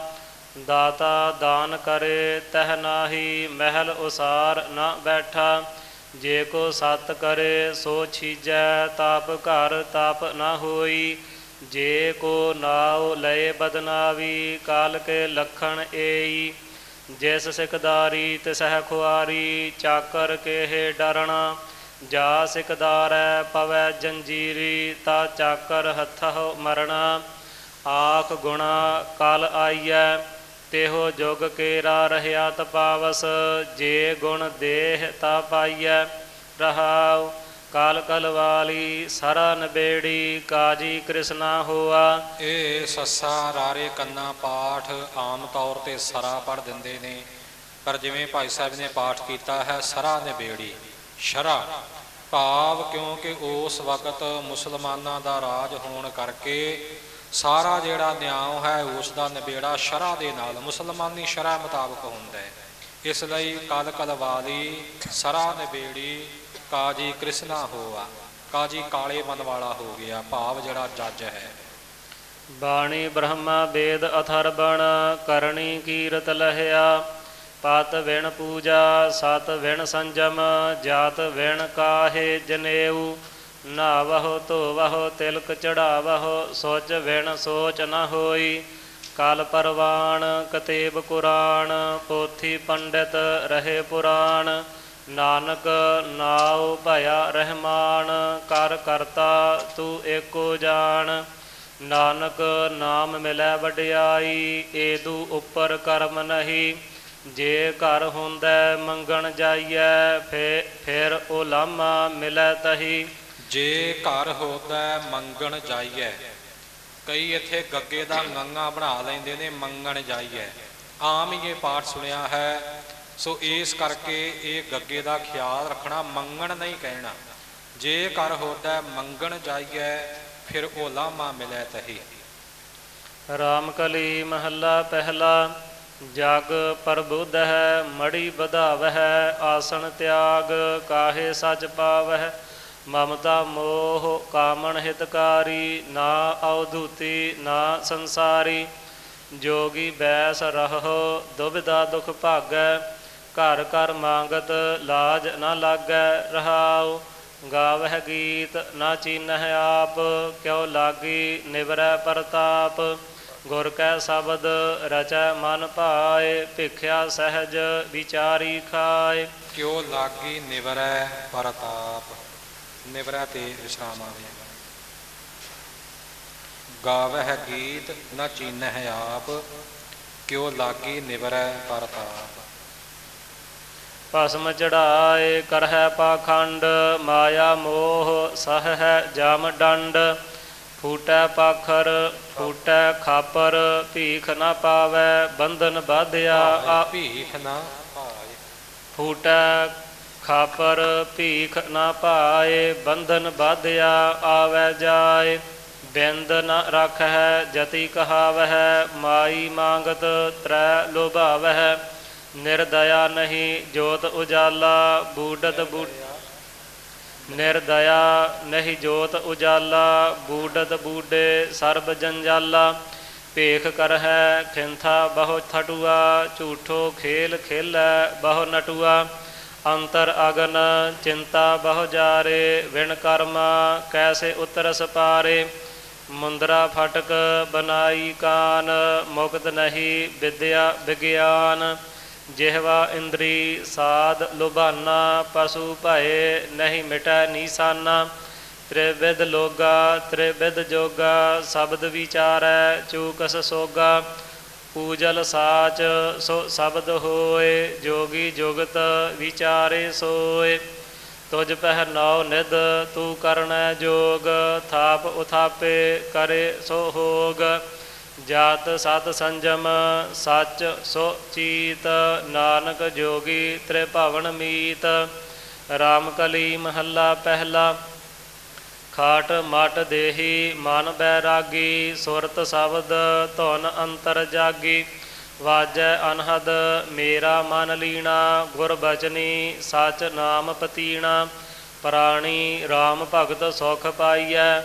Speaker 1: ਦਾਤਾ ਦਾਨ ਕਰੇ ਤਹ ਨਾਹੀ, ਮਹਿਲ ਉਸਾਰ ਨਾ ਬੈਠਾ। ਜੇ ਕੋ ਸਤ ਕਰੇ ਸੋ ਛੀਜੈ, ਤਾਪ ਘਰ ਤਾਪ ਨਾ ਹੋਈ। ਜੇ ਕੋ ਨਾਉ ਲਏ ਬਦਨਾਵੀ, ਕਾਲ ਕੇ ਲਖਣ ਏਈ। ਜਿਸ ਸਿਕਦਾਰੀ ਤਿਸਹਿ ਖੁਆਰੀ, ਚਾਕਰ ਕੇਹੇ ਡਰਣਾ। ਜਾ ਸਿਕਦਾਰੈ ਪਵੈ ਜੰਜੀਰੀ, ਤਾ ਚਾਕਰ ਹੱਥਹੁ ਮਰਣਾ। ਆਖ ਗੁਣਾ ਕਲ ਆਈਐ, ਤਿਹੋ ਜੁਗ ਕੇਰਾ ਰਹਿਆ ਤਪਾਵਸ। ਜੇ ਗੁਣ ਦੇਹ ਤਾ ਪਾਈਐ ਰਹਾਉ, ਕਾਲ ਕਲ ਵਾਲੀ ਸਰਾ ਨਬੇੜੀ। ਕਾਜੀ ਕ੍ਰਿਸ਼ਨਾ ਹੋਆ।
Speaker 2: ਇਹ ਸੱਸਾ ਰਾਰੇ ਕੰਨਾ ਪਾਠ ਆਮ ਤੌਰ 'ਤੇ ਸਰਾ ਪੜ੍ਹ ਦਿੰਦੇ ਨੇ, ਪਰ ਜਿਵੇਂ ਭਾਈ ਸਾਹਿਬ ਨੇ ਪਾਠ ਕੀਤਾ ਹੈ ਸਰਾ ਨਿਬੇੜੀ, ਸ਼ਰਾ ਭਾਵ ਕਿਉਂਕਿ ਉਸ ਵਕਤ ਮੁਸਲਮਾਨਾਂ ਦਾ ਰਾਜ ਹੋਣ ਕਰਕੇ ਸਾਰਾ ਜਿਹੜਾ ਨਿਆਂ ਹੈ ਉਸ ਦਾ ਨਿਬੇੜਾ ਸ਼ਰਾ ਦੇ ਨਾਲ, ਮੁਸਲਮਾਨੀ ਸ਼ਰਾ ਮੁਤਾਬਕ ਹੁੰਦਾ ਹੈ। ਇਸ ਲਈ ਕਲ ਕਲਵਾਲੀ ਸਰਾ ਨਿਬੇੜੀ, ਕਾਜੀ ਕ੍ਰਿਸ਼ਨਾ ਹੋਆ। ਕਾਜੀ ਕਾਲੇ ਮਨ ਵਾਲਾ ਹੋ ਗਿਆ, ਭਾਵ ਜਿਹੜਾ ਜੱਜ ਹੈ।
Speaker 1: ਬਾਣੀ ਬ੍ਰਹਮਾ ਵੇਦ ਅਥਰਵਣ, ਕਰਨੀ ਕੀਰਤ ਲਹਿਆ। ਪਤ ਵਿਣ ਪੂਜਾ ਸਤ ਵਿਣ ਸੰਜਮ, ਜਾਤ ਵਿਣ ਕਾਹੇ ਜਨੇਊ। ਨਹਾਵਹੁ ਧੋਵਹੁ ਤਿਲਕ ਚੜਾਵਹੁ, ਸੋਚ ਵਿਣ ਸੋਚ ਨ ਹੋਈ। ਕਲ ਪਰਵਾਣ ਕਤੇਬ ਕੁਰਾਨ, ਪੋਥੀ ਪੰਡਿਤ ਰਹੇ ਪੁਰਾਣ। ਨਾਨਕ ਨਾਉ ਭਇਆ ਰਹਿਮਾਨ, ਕਰ ਕਰਤਾ ਤੂੰ ਏਕੋ ਜਾਣ। ਨਾਨਕ ਨਾਮ ਮਿਲੈ ਵਡਿਆਈ, ਏਦੂ ਉੱਪਰ ਕਰਮ ਨਹੀਂ। ਜੇ ਘਰ ਹੁੰਦੈ ਮੰਗਣ ਜਾਈਐ, ਫੇ ਫਿਰ ਉਲਾਮਾ ਮਿਲੈ ਤਹੀ।
Speaker 2: ਜੇ ਘਰ ਹੁੰਦਾ ਮੰਗਣ ਜਾਈਐ, ਕਈ ਇੱਥੇ ਗੱਗੇ ਦਾ ਗੰਗਾ ਬਣਾ ਲੈਂਦੇ ਨੇ, ਮੰਗਣ ਜਾਈਐ। ਆਮ ਹੀ ਇਹ ਪਾਠ ਸੁਣਿਆ ਹੈ, ਸੋ ਇਸ ਕਰਕੇ ਇਹ ਗੱਗੇ ਦਾ ਖਿਆਲ ਰੱਖਣਾ, ਮੰਗਣ ਨਹੀਂ ਕਹਿਣਾ। ਜੇ ਘਰ ਹੁੰਦਾ ਮੰਗਣ ਜਾਈਐ, ਫਿਰ ਉਲਾਮਾ ਮਿਲੈ ਤਹੀ।
Speaker 1: ਰਾਮ ਕਲੀ ਮਹੱਲਾ ਪਹਿਲਾ। ਜਗ ਪ੍ਰਬੁੱਧ ਹੈ ਮੜੀ ਵਧਾਵਹਿ, ਆਸਣ ਤਿਆਗ ਕਾਹੇ ਸਚ ਪਾਵਹਿ। ਮਮਤਾ ਮੋਹ ਕਾਮਣ ਹਿਤਕਾਰੀ, ਨਾ ਅਵਧੂਤੀ ਨਾ ਸੰਸਾਰੀ। ਜੋਗੀ ਬੈਸ ਰਹੋ ਦੁਬਿਧਾ ਦੁਖ ਭਾਗੈ, ਘਰ ਘਰ ਮੰਗਤ ਲਾਜ ਨਾ ਲਾਗੈ ਰਹਾਉ। ਗਾਵਹਿ ਗੀਤ ਨਾ ਚੀਨਹਿ ਆਪ, ਕਿਉ ਲਾਗੀ ਨਿਵਰੈ ਪ੍ਰਤਾਪ। ਗੁਰ ਕੈ ਸ਼ਬਦ ਰਚੈ ਮਨ ਭਾਏ, ਭਿਖਿਆ ਸਹਿਜ ਵਿਚਾਰੀ ਖਾਏ।
Speaker 2: ਕਿਉ ਲਾਗੀ ਨਿਵਰੈ ਪ੍ਰਤਾਪ, ਨਿਵਰੈ ਤੇ ਵਿਸ਼ਰਾਮ ਆਵੇ। ਗਾਵਹਿ ਗੀਤ ਨ ਚੀਨਹਿ ਆਪ, ਕਿਉ ਲਾਗੀ ਨਿਵਰੈ ਪ੍ਰਤਾਪ।
Speaker 1: ਭਸਮ ਚੜਾਏ ਕਰਹਿ ਪਾਖੰਡ, ਮਾਇਆ ਮੋਹ ਸਹੈ ਜਮ ਡੰਡ। ਫੂਟੈ ਪਾਖਰ ਫੂਟੈ ਖਾਪਰ, ਭੀਖ ਨਾ ਪਾਵੈ ਬੰਧਨ ਬਾਧਿਆ ਆ।
Speaker 2: ਭੀਖ ਨਾ ਪਾਏ,
Speaker 1: ਫੂਟੈ ਖਾਪਰ ਭੀਖ ਨਾ ਪਾਏ, ਬੰਧਨ ਬਾਧਿਆ ਆਵੈ ਜਾਏ। ਬਿੰਦ ਨ ਰੱਖਹਿ ਜਤੀ ਕਹਾਵਹਿ, ਮਾਈ ਮੰਗਤ ਤਰੈ ਲੋਭਾਵਹਿ। ਨਿਰਦਇਆ ਨਹੀਂ ਜੋਤ ਉਜਾਲਾ, ਬੂਡਤ ਬੂ ਨਿਰਦਇਆ ਨਹੀਂ ਜੋਤ ਉਜਾਲਾ, ਬੂਡਤ ਬੂਡੇ ਸਰਬ ਜੰਜਾਲਾ। ਭੇਖ ਕਰਹਿ ਖਿੰਥਾ ਬਹੁ ਥਟੂਆ, ਝੂਠੋ ਖੇਲ ਖੇਲੈ ਬਹੁ ਨਟੂਆ। ਅੰਤਰ ਅਗਨ ਚਿੰਤਾ ਬਹੁ ਜਾਰੇ, ਵਿਣ ਕਰਮਾ ਕੈਸੇ ਉਤਰਸ ਪਾਰੇ। ਮੁੰਦਰਾ ਫਟਕ ਬਨਾਈ ਕਾਨ, ਮੁਕਤ ਨਹੀਂ ਵਿਦਿਆ ਵਿਗਿਆਨ। ਜਿਹਵਾ ਇੰਦਰੀ ਸਾਧ ਲੁਭਾਨਾ, ਪਸ਼ੂ ਭਏ ਨਹੀਂ ਮਿਟੈ ਨੀਸਾਨਾ। ਤ੍ਰਿਵਿਧ ਲੋਗਾ ਤ੍ਰਿਵਿਧ ਜੋਗਾ, ਸ਼ਬਦ ਵਿਚਾਰੈ ਚੂਕਸ ਸੋਗਾ। ਪੂਜਲ ਸਾਚ ਸੋ ਸ਼ਬਦ ਹੋਏ, ਜੋਗੀ ਜੁਗਤ ਵਿਚਾਰੇ ਸੋਏ। ਤੁਝ ਪਹਿ ਨੌ ਨਿਧ ਤੂੰ ਕਰਨੈ ਜੋਗ, ਥਾਪ ਉਥਾਪੇ ਕਰੇ ਸੋ ਹੋਗ। ਜਾਤ ਸਤ ਸੰਜਮ ਸੱਚ ਸੋ ਚੀਤ, ਨਾਨਕ ਜੋਗੀ ਤ੍ਰਿਭਵਨ ਮੀਤ। ਰਾਮ ਕਲੀ ਮਹੱਲਾ ਪਹਿਲਾ। ਖਾਟ ਮਟ ਦੇਹੀ ਮਨ ਬੈਰਾਗੀ, ਸੁਰਤ ਸ਼ਬਦ ਧੁਨ ਅੰਤਰ ਜਾਗੀ। ਵਾਜੈ ਅਨਹਦ ਮੇਰਾ ਮਨ ਲੀਣਾ, ਗੁਰ ਬਚਨੀ ਸਚ ਨਾਮ ਪਤੀਣਾ। ਪ੍ਰਾਣੀ ਰਾਮ ਭਗਤ ਸੁਖ ਪਾਈਐ,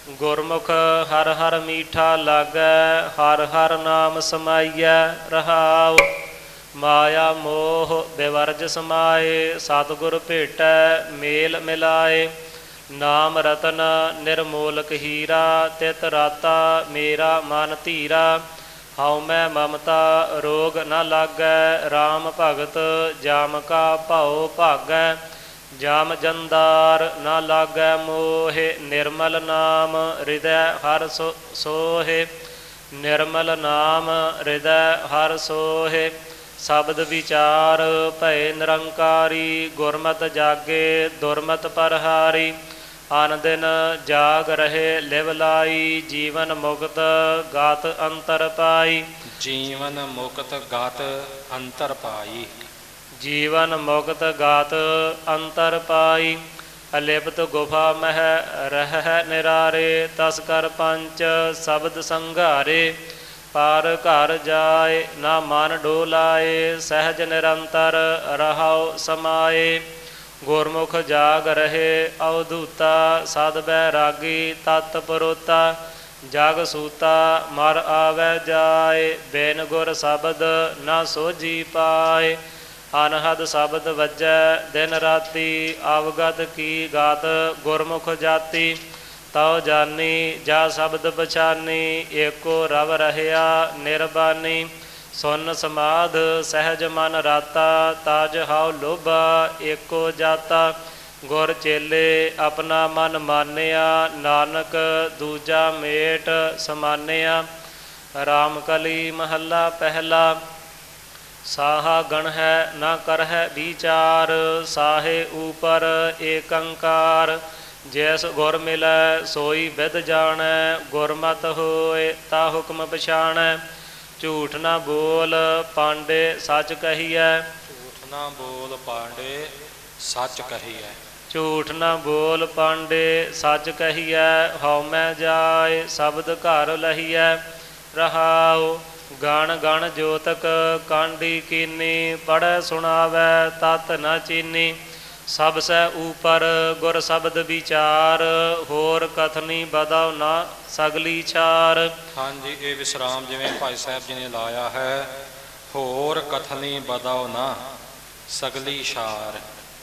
Speaker 1: ਗੁਰਮੁਖ ਹਰ ਹਰ ਮੀਠਾ ਲਾਗੈ, ਹਰ ਹਰ ਨਾਮ ਸਮਾਈਐ ਰਹਾਉ। ਮਾਇਆ ਮੋਹ ਬਿਵਰਜ ਸਮਾਏ, ਸਤਿਗੁਰ ਭੇਟੈ ਮੇਲ ਮਿਲਾਏ। ਨਾਮ ਰਤਨ ਨਿਰਮੋਲਕ ਹੀਰਾ, ਤਿਤ ਰਾਤਾ ਮੇਰਾ ਮਨ ਧੀਰਾ। ਹਉ ਮੈਂ ਮਮਤਾ ਰੋਗ ਨ ਲਾਗੈ, RAM ਭਗਤ ਜਾਮ ਕਾ ਭਉ ਭਾਗੈ। ਜਾਮ ਜੰਦਾਰ ਨ ਲਾਗੈ ਮੋਹਿ, ਨਿਰਮਲ ਨਾਮ ਹਿਰਦੈ ਹਰਿ ਸੋ ਸੋਹਿ। ਨਿਰਮਲ ਨਾਮ ਹਿਰਦੈ ਹਰਿ ਸੋਹਿ। ਸ਼ਬਦ ਵਿਚਾਰ ਭਏ ਨਿਰੰਕਾਰੀ, ਗੁਰਮਤਿ ਜਾਗੇ ਦੁਰਮਤਿ ਪਰਹਾਰੀ। ਅਨ ਦਿਨ ਜਾਗ ਰਹੇ ਲਿਵ ਲਾਈ, ਜੀਵਨ ਮੁਕਤ ਗਾਤ ਅੰਤਰ ਪਾਈ।
Speaker 2: ਜੀਵਨ ਮੁਕਤ ਗਾਤ ਅੰਤਰ ਪਾਈ।
Speaker 1: ਜੀਵਨ ਮੁਕਤ ਗਾਤ ਅੰਤਰ ਪਾਈ। ਅਲਿਪਤ ਗੁਫਾ ਮਹਿ ਰਹਿ ਨਿਰਾਰੇ, ਤਸਕਰ ਪੰਚ ਸ਼ਬਦ ਸੰਘਾਰੇ। ਪਰ ਘਰ ਜਾਏ ਨਾ ਮਨ ਡੋਲਾਏ, ਸਹਿਜ ਨਿਰੰਤਰ ਰਹਾਉ ਸਮਾਏ। ਗੁਰਮੁਖ ਜਾਗ ਰਹੇ ਅਵਧੂਤਾ, ਸਦ ਬੈਰਾਗੀ ਤਤ ਪਰੋਤਾ। ਜਗ ਸੂਤਾ ਮਰ ਆਵੈ ਜਾਏ, ਬਿਨ ਗੁਰ ਸ਼ਬਦ ਨਾ ਸੋਝੀ ਪਾਏ। ਅਨਹਦ ਸ਼ਬਦ ਵੱਜੈ ਦਿਨ ਰਾਤੀ, ਅਵਗਤ ਕੀ ਗਾਤ ਗੁਰਮੁਖ ਜਾਤੀ। ਤਉ ਜਾਨੀ ਜਾ ਸ਼ਬਦ ਪਛਾਨੀ, ਏਕੋ ਰਵ ਰਹਿਆ ਨਿਰਬਾਨੀ। ਸੁਨ ਸਮਾਧ ਸਹਿਜ ਮਨ ਰਾਤਾ, ਤਾਜ ਹਉ ਲੋਭਾ ਏਕੋ ਜਾਤਾ। ਗੁਰ ਚੇਲੇ ਆਪਣਾ ਮਨ ਮਾਨਿਆ, ਨਾਨਕ ਦੂਜਾ ਮੇਟ ਸਮਾਨਿਆ। ਰਾਮ ਕਲੀ ਮਹੱਲਾ ਪਹਿਲਾ। ਸਾਹਾ ਗਣ ਹੈ ਨਾ ਕਰਹਿ ਵਿਚਾਰ, ਸਾਹੇ ਊਪਰ ਏਕੰਕਾਰ। ਜੈਸ ਗੁਰ ਮਿਲੈ ਸੋਈ ਵਿਦ ਜਾਣੈ, ਗੁਰਮਤਿ ਹੋਏ ਤਾ ਹੁਕਮ ਪਛਾਣੈ। ਝੂਠ ਨਾ ਬੋਲ ਪਾਂਡੇ ਸੱਚ ਕਹੀਐ,
Speaker 2: ਝੂਠ ਨਾ ਬੋਲ ਪਾਂਡੇ ਸੱਚ ਕਹੀਐ।
Speaker 1: ਝੂਠ ਨਾ ਬੋਲ ਪਾਂਡੇ ਸੱਚ ਕਹੀਐ। ਹਉ ਮੈਂ ਜਾਏ ਸ਼ਬਦ ਘਰ ਲਹੀਐ ਰਹਾਉ। ਗਣ ਗਣ ਜੋਤਕ ਕਾਂਡੀ ਕੀਨੀ, ਪੜ੍ਹੈ ਸੁਣਾਵੈ ਤਤ ਨ ਚੀਨੀ। ਸਭ ਸੈ ਊਪਰ ਗੁਰ ਸ਼ਬਦ ਵਿਚਾਰ, ਹੋਰ ਕਥਨੀ ਬਦਉ ਨਾ ਸਗਲੀ ਛਾਰ।
Speaker 2: ਹਾਂਜੀ, ਇਹ ਵਿਸਰਾਮ ਜਿਵੇਂ ਭਾਈ ਸਾਹਿਬ ਜੀ ਨੇ ਲਾਇਆ ਹੈ, ਹੋਰ ਕਥਨੀ ਬਦਉ ਨਾ ਸਗਲੀ ਛਾਰ।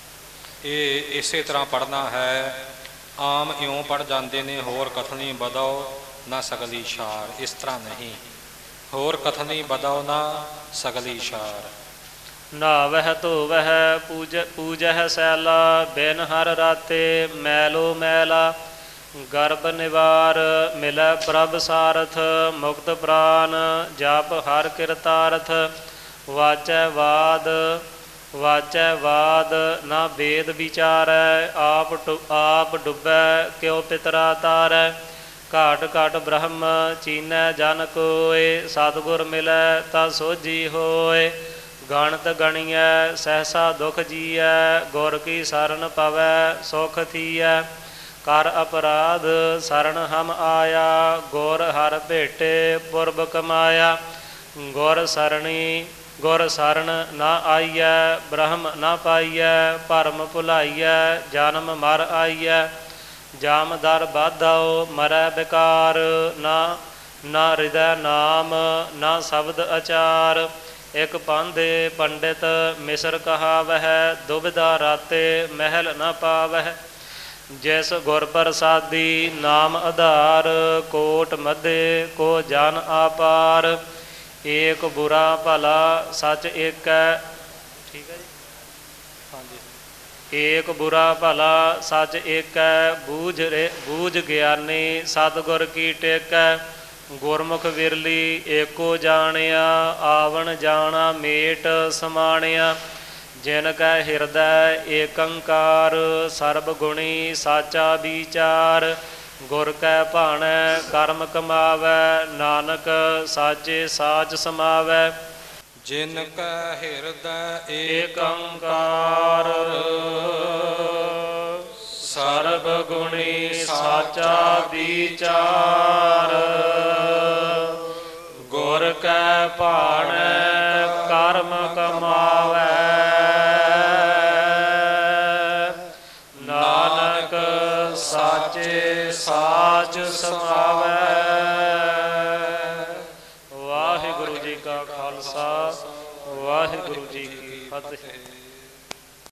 Speaker 2: ਇਹ ਇਸੇ ਤਰ੍ਹਾਂ ਪੜ੍ਹਨਾ ਹੈ। ਆਮ ਇਉਂ ਪੜ੍ਹ ਜਾਂਦੇ ਨੇ, ਹੋਰ ਕਥਨੀ ਬਦਉ ਨਾ ਸਗਲੀ ਛਾਰ। ਇਸ ਤਰ੍ਹਾਂ ਨਹੀਂ, ਹੋਰ ਕਥਨੀ ਬਦਉ ਨਾ ਸਗਲੀ ਛਾਰ।
Speaker 1: ਨਾਵਹਿ ਧੋਵਹਿ ਪੂਜ ਪੂਜਹਿ ਸੈਲਾ, ਬਿਨ ਹਰ ਰਾਤੇ ਮੈਲੋ ਮੈਲਾ। ਗਰਭ ਨਿਵਾਰ ਮਿਲੈ ਪ੍ਰਭ ਸਾਰਥ, ਮੁਕਤ ਪ੍ਰਾਨ ਜਪ ਹਰ ਕਿਰਤਾਰਥ। ਵਾਚੈ ਵਾਦ ਵਾਚੈ ਵਾਦ ਨਾ ਵੇਦ ਵਿਚਾਰੈ, ਆਪ ਆਪ ਡੁੱਬੈ ਕਿਉ ਪਿਤਰਾ ਤਾਰੈ। ਘਾਟ ਘਾਟ ਬ੍ਰਹਮ ਚੀਨੈ ਜਨ ਕੋਇ, ਸਤਿਗੁਰ ਮਿਲੈ ਤਾ ਸੋਝੀ ਹੋਇ। ਗਣਤ ਗਣੀਐ ਸਹਿਸਾ ਦੁਖ ਜੀਐ, ਗੁਰ ਕੀ ਸਰਣ ਪਵੈ ਸੁਖ ਥੀਐ। ਕਰ ਅਪਰਾਧ ਸਰਣ ਹਮ ਆਇਆ, ਗੁਰ ਹਰ ਭੇਟੇ ਪੁਰਬ ਕਮਾਇਆ। ਗੁਰ ਸਰਣੀ ਗੁਰ ਸਰਣ ਨਾ ਆਈਐ, ਬ੍ਰਹਮ ਨਾ ਪਾਈਐ। ਭਰਮ ਭੁਲਾਈਐ ਜਨਮ ਮਰ ਆਈਐ। ਜਾਮ ਦਰ ਬਾਧਉ ਮਰੈ ਬਿਕਾਰ, ਨਾ ਨਾ ਹਿਰਦੈ ਨਾਮ ਨਾ ਸ਼ਬਦ ਅਚਾਰ। ਇਕ ਪਾਂਧੇ ਪੰਡਿਤ ਮਿਸਰ ਕਹਾਵਹਿ, ਦੁਬਿਧਾ ਰਾਤੇ ਮਹਿਲ ਨ ਪਾਵਹਿ। ਜਿਸ ਗੁਰ ਪ੍ਰਸਾਦੀ ਨਾਮ ਆਧਾਰ, ਕੋਟ ਮਧੇ ਕੋ ਜਨ ਆਪਾਰ। ਏਕ ਬੁਰਾ ਭਲਾ ਸੱਚ ਏਕੈ, ਠੀਕ ਹੈ ਜੀ, ਹਾਂਜੀ। ਏਕ ਬੁਰਾ ਭਲਾ ਸੱਚ ਏਕੈ, ਬੂਝ ਰੇ ਬੂਝ ਗਿਆਨੀ ਸਤਿਗੁਰ ਕੀ ਟੇਕੈ। ਗੁਰਮੁਖ ਵਿਰਲੀ ਏਕੋ ਜਾਣਿਆ, ਆਵਣ ਜਾਣਾ ਮੇਟ ਸਮਾਣਿਆ। ਜਿਨ ਕੈ ਹਿਰਦੈ ਏਕੰਕਾਰ, ਸਰਬ ਗੁਣੀ ਸਾਚਾ ਵਿਚਾਰ। ਗੁਰ ਕੈ ਭਾਣੈ ਕਰਮ ਕਮਾਵੈ, ਨਾਨਕ ਸਾਚੇ ਸਾਚ ਸਮਾਵੈ।
Speaker 2: ਜਿਨ ਕੈ ਹਿਰਦੈ
Speaker 1: ਏਕੰਕਾਰ, ਸਰਬ ਗੁਣੀ ਸਾਚਾ ਵਿਚਾਰ। ਗੁਰ ਕੈ ਭਾਣੈ ਕਰਮ ਕਮਾਵੈ, ਨਾਨਕ ਸਾਚੇ ਸਾਚ ਸਮਾਵੈ। ਵਾਹਿਗੁਰੂ ਜੀ ਕਾ ਖਾਲਸਾ ਵਾਹਿਗੁਰੂ ਜੀ ਕੀ ਫਤਿਹ।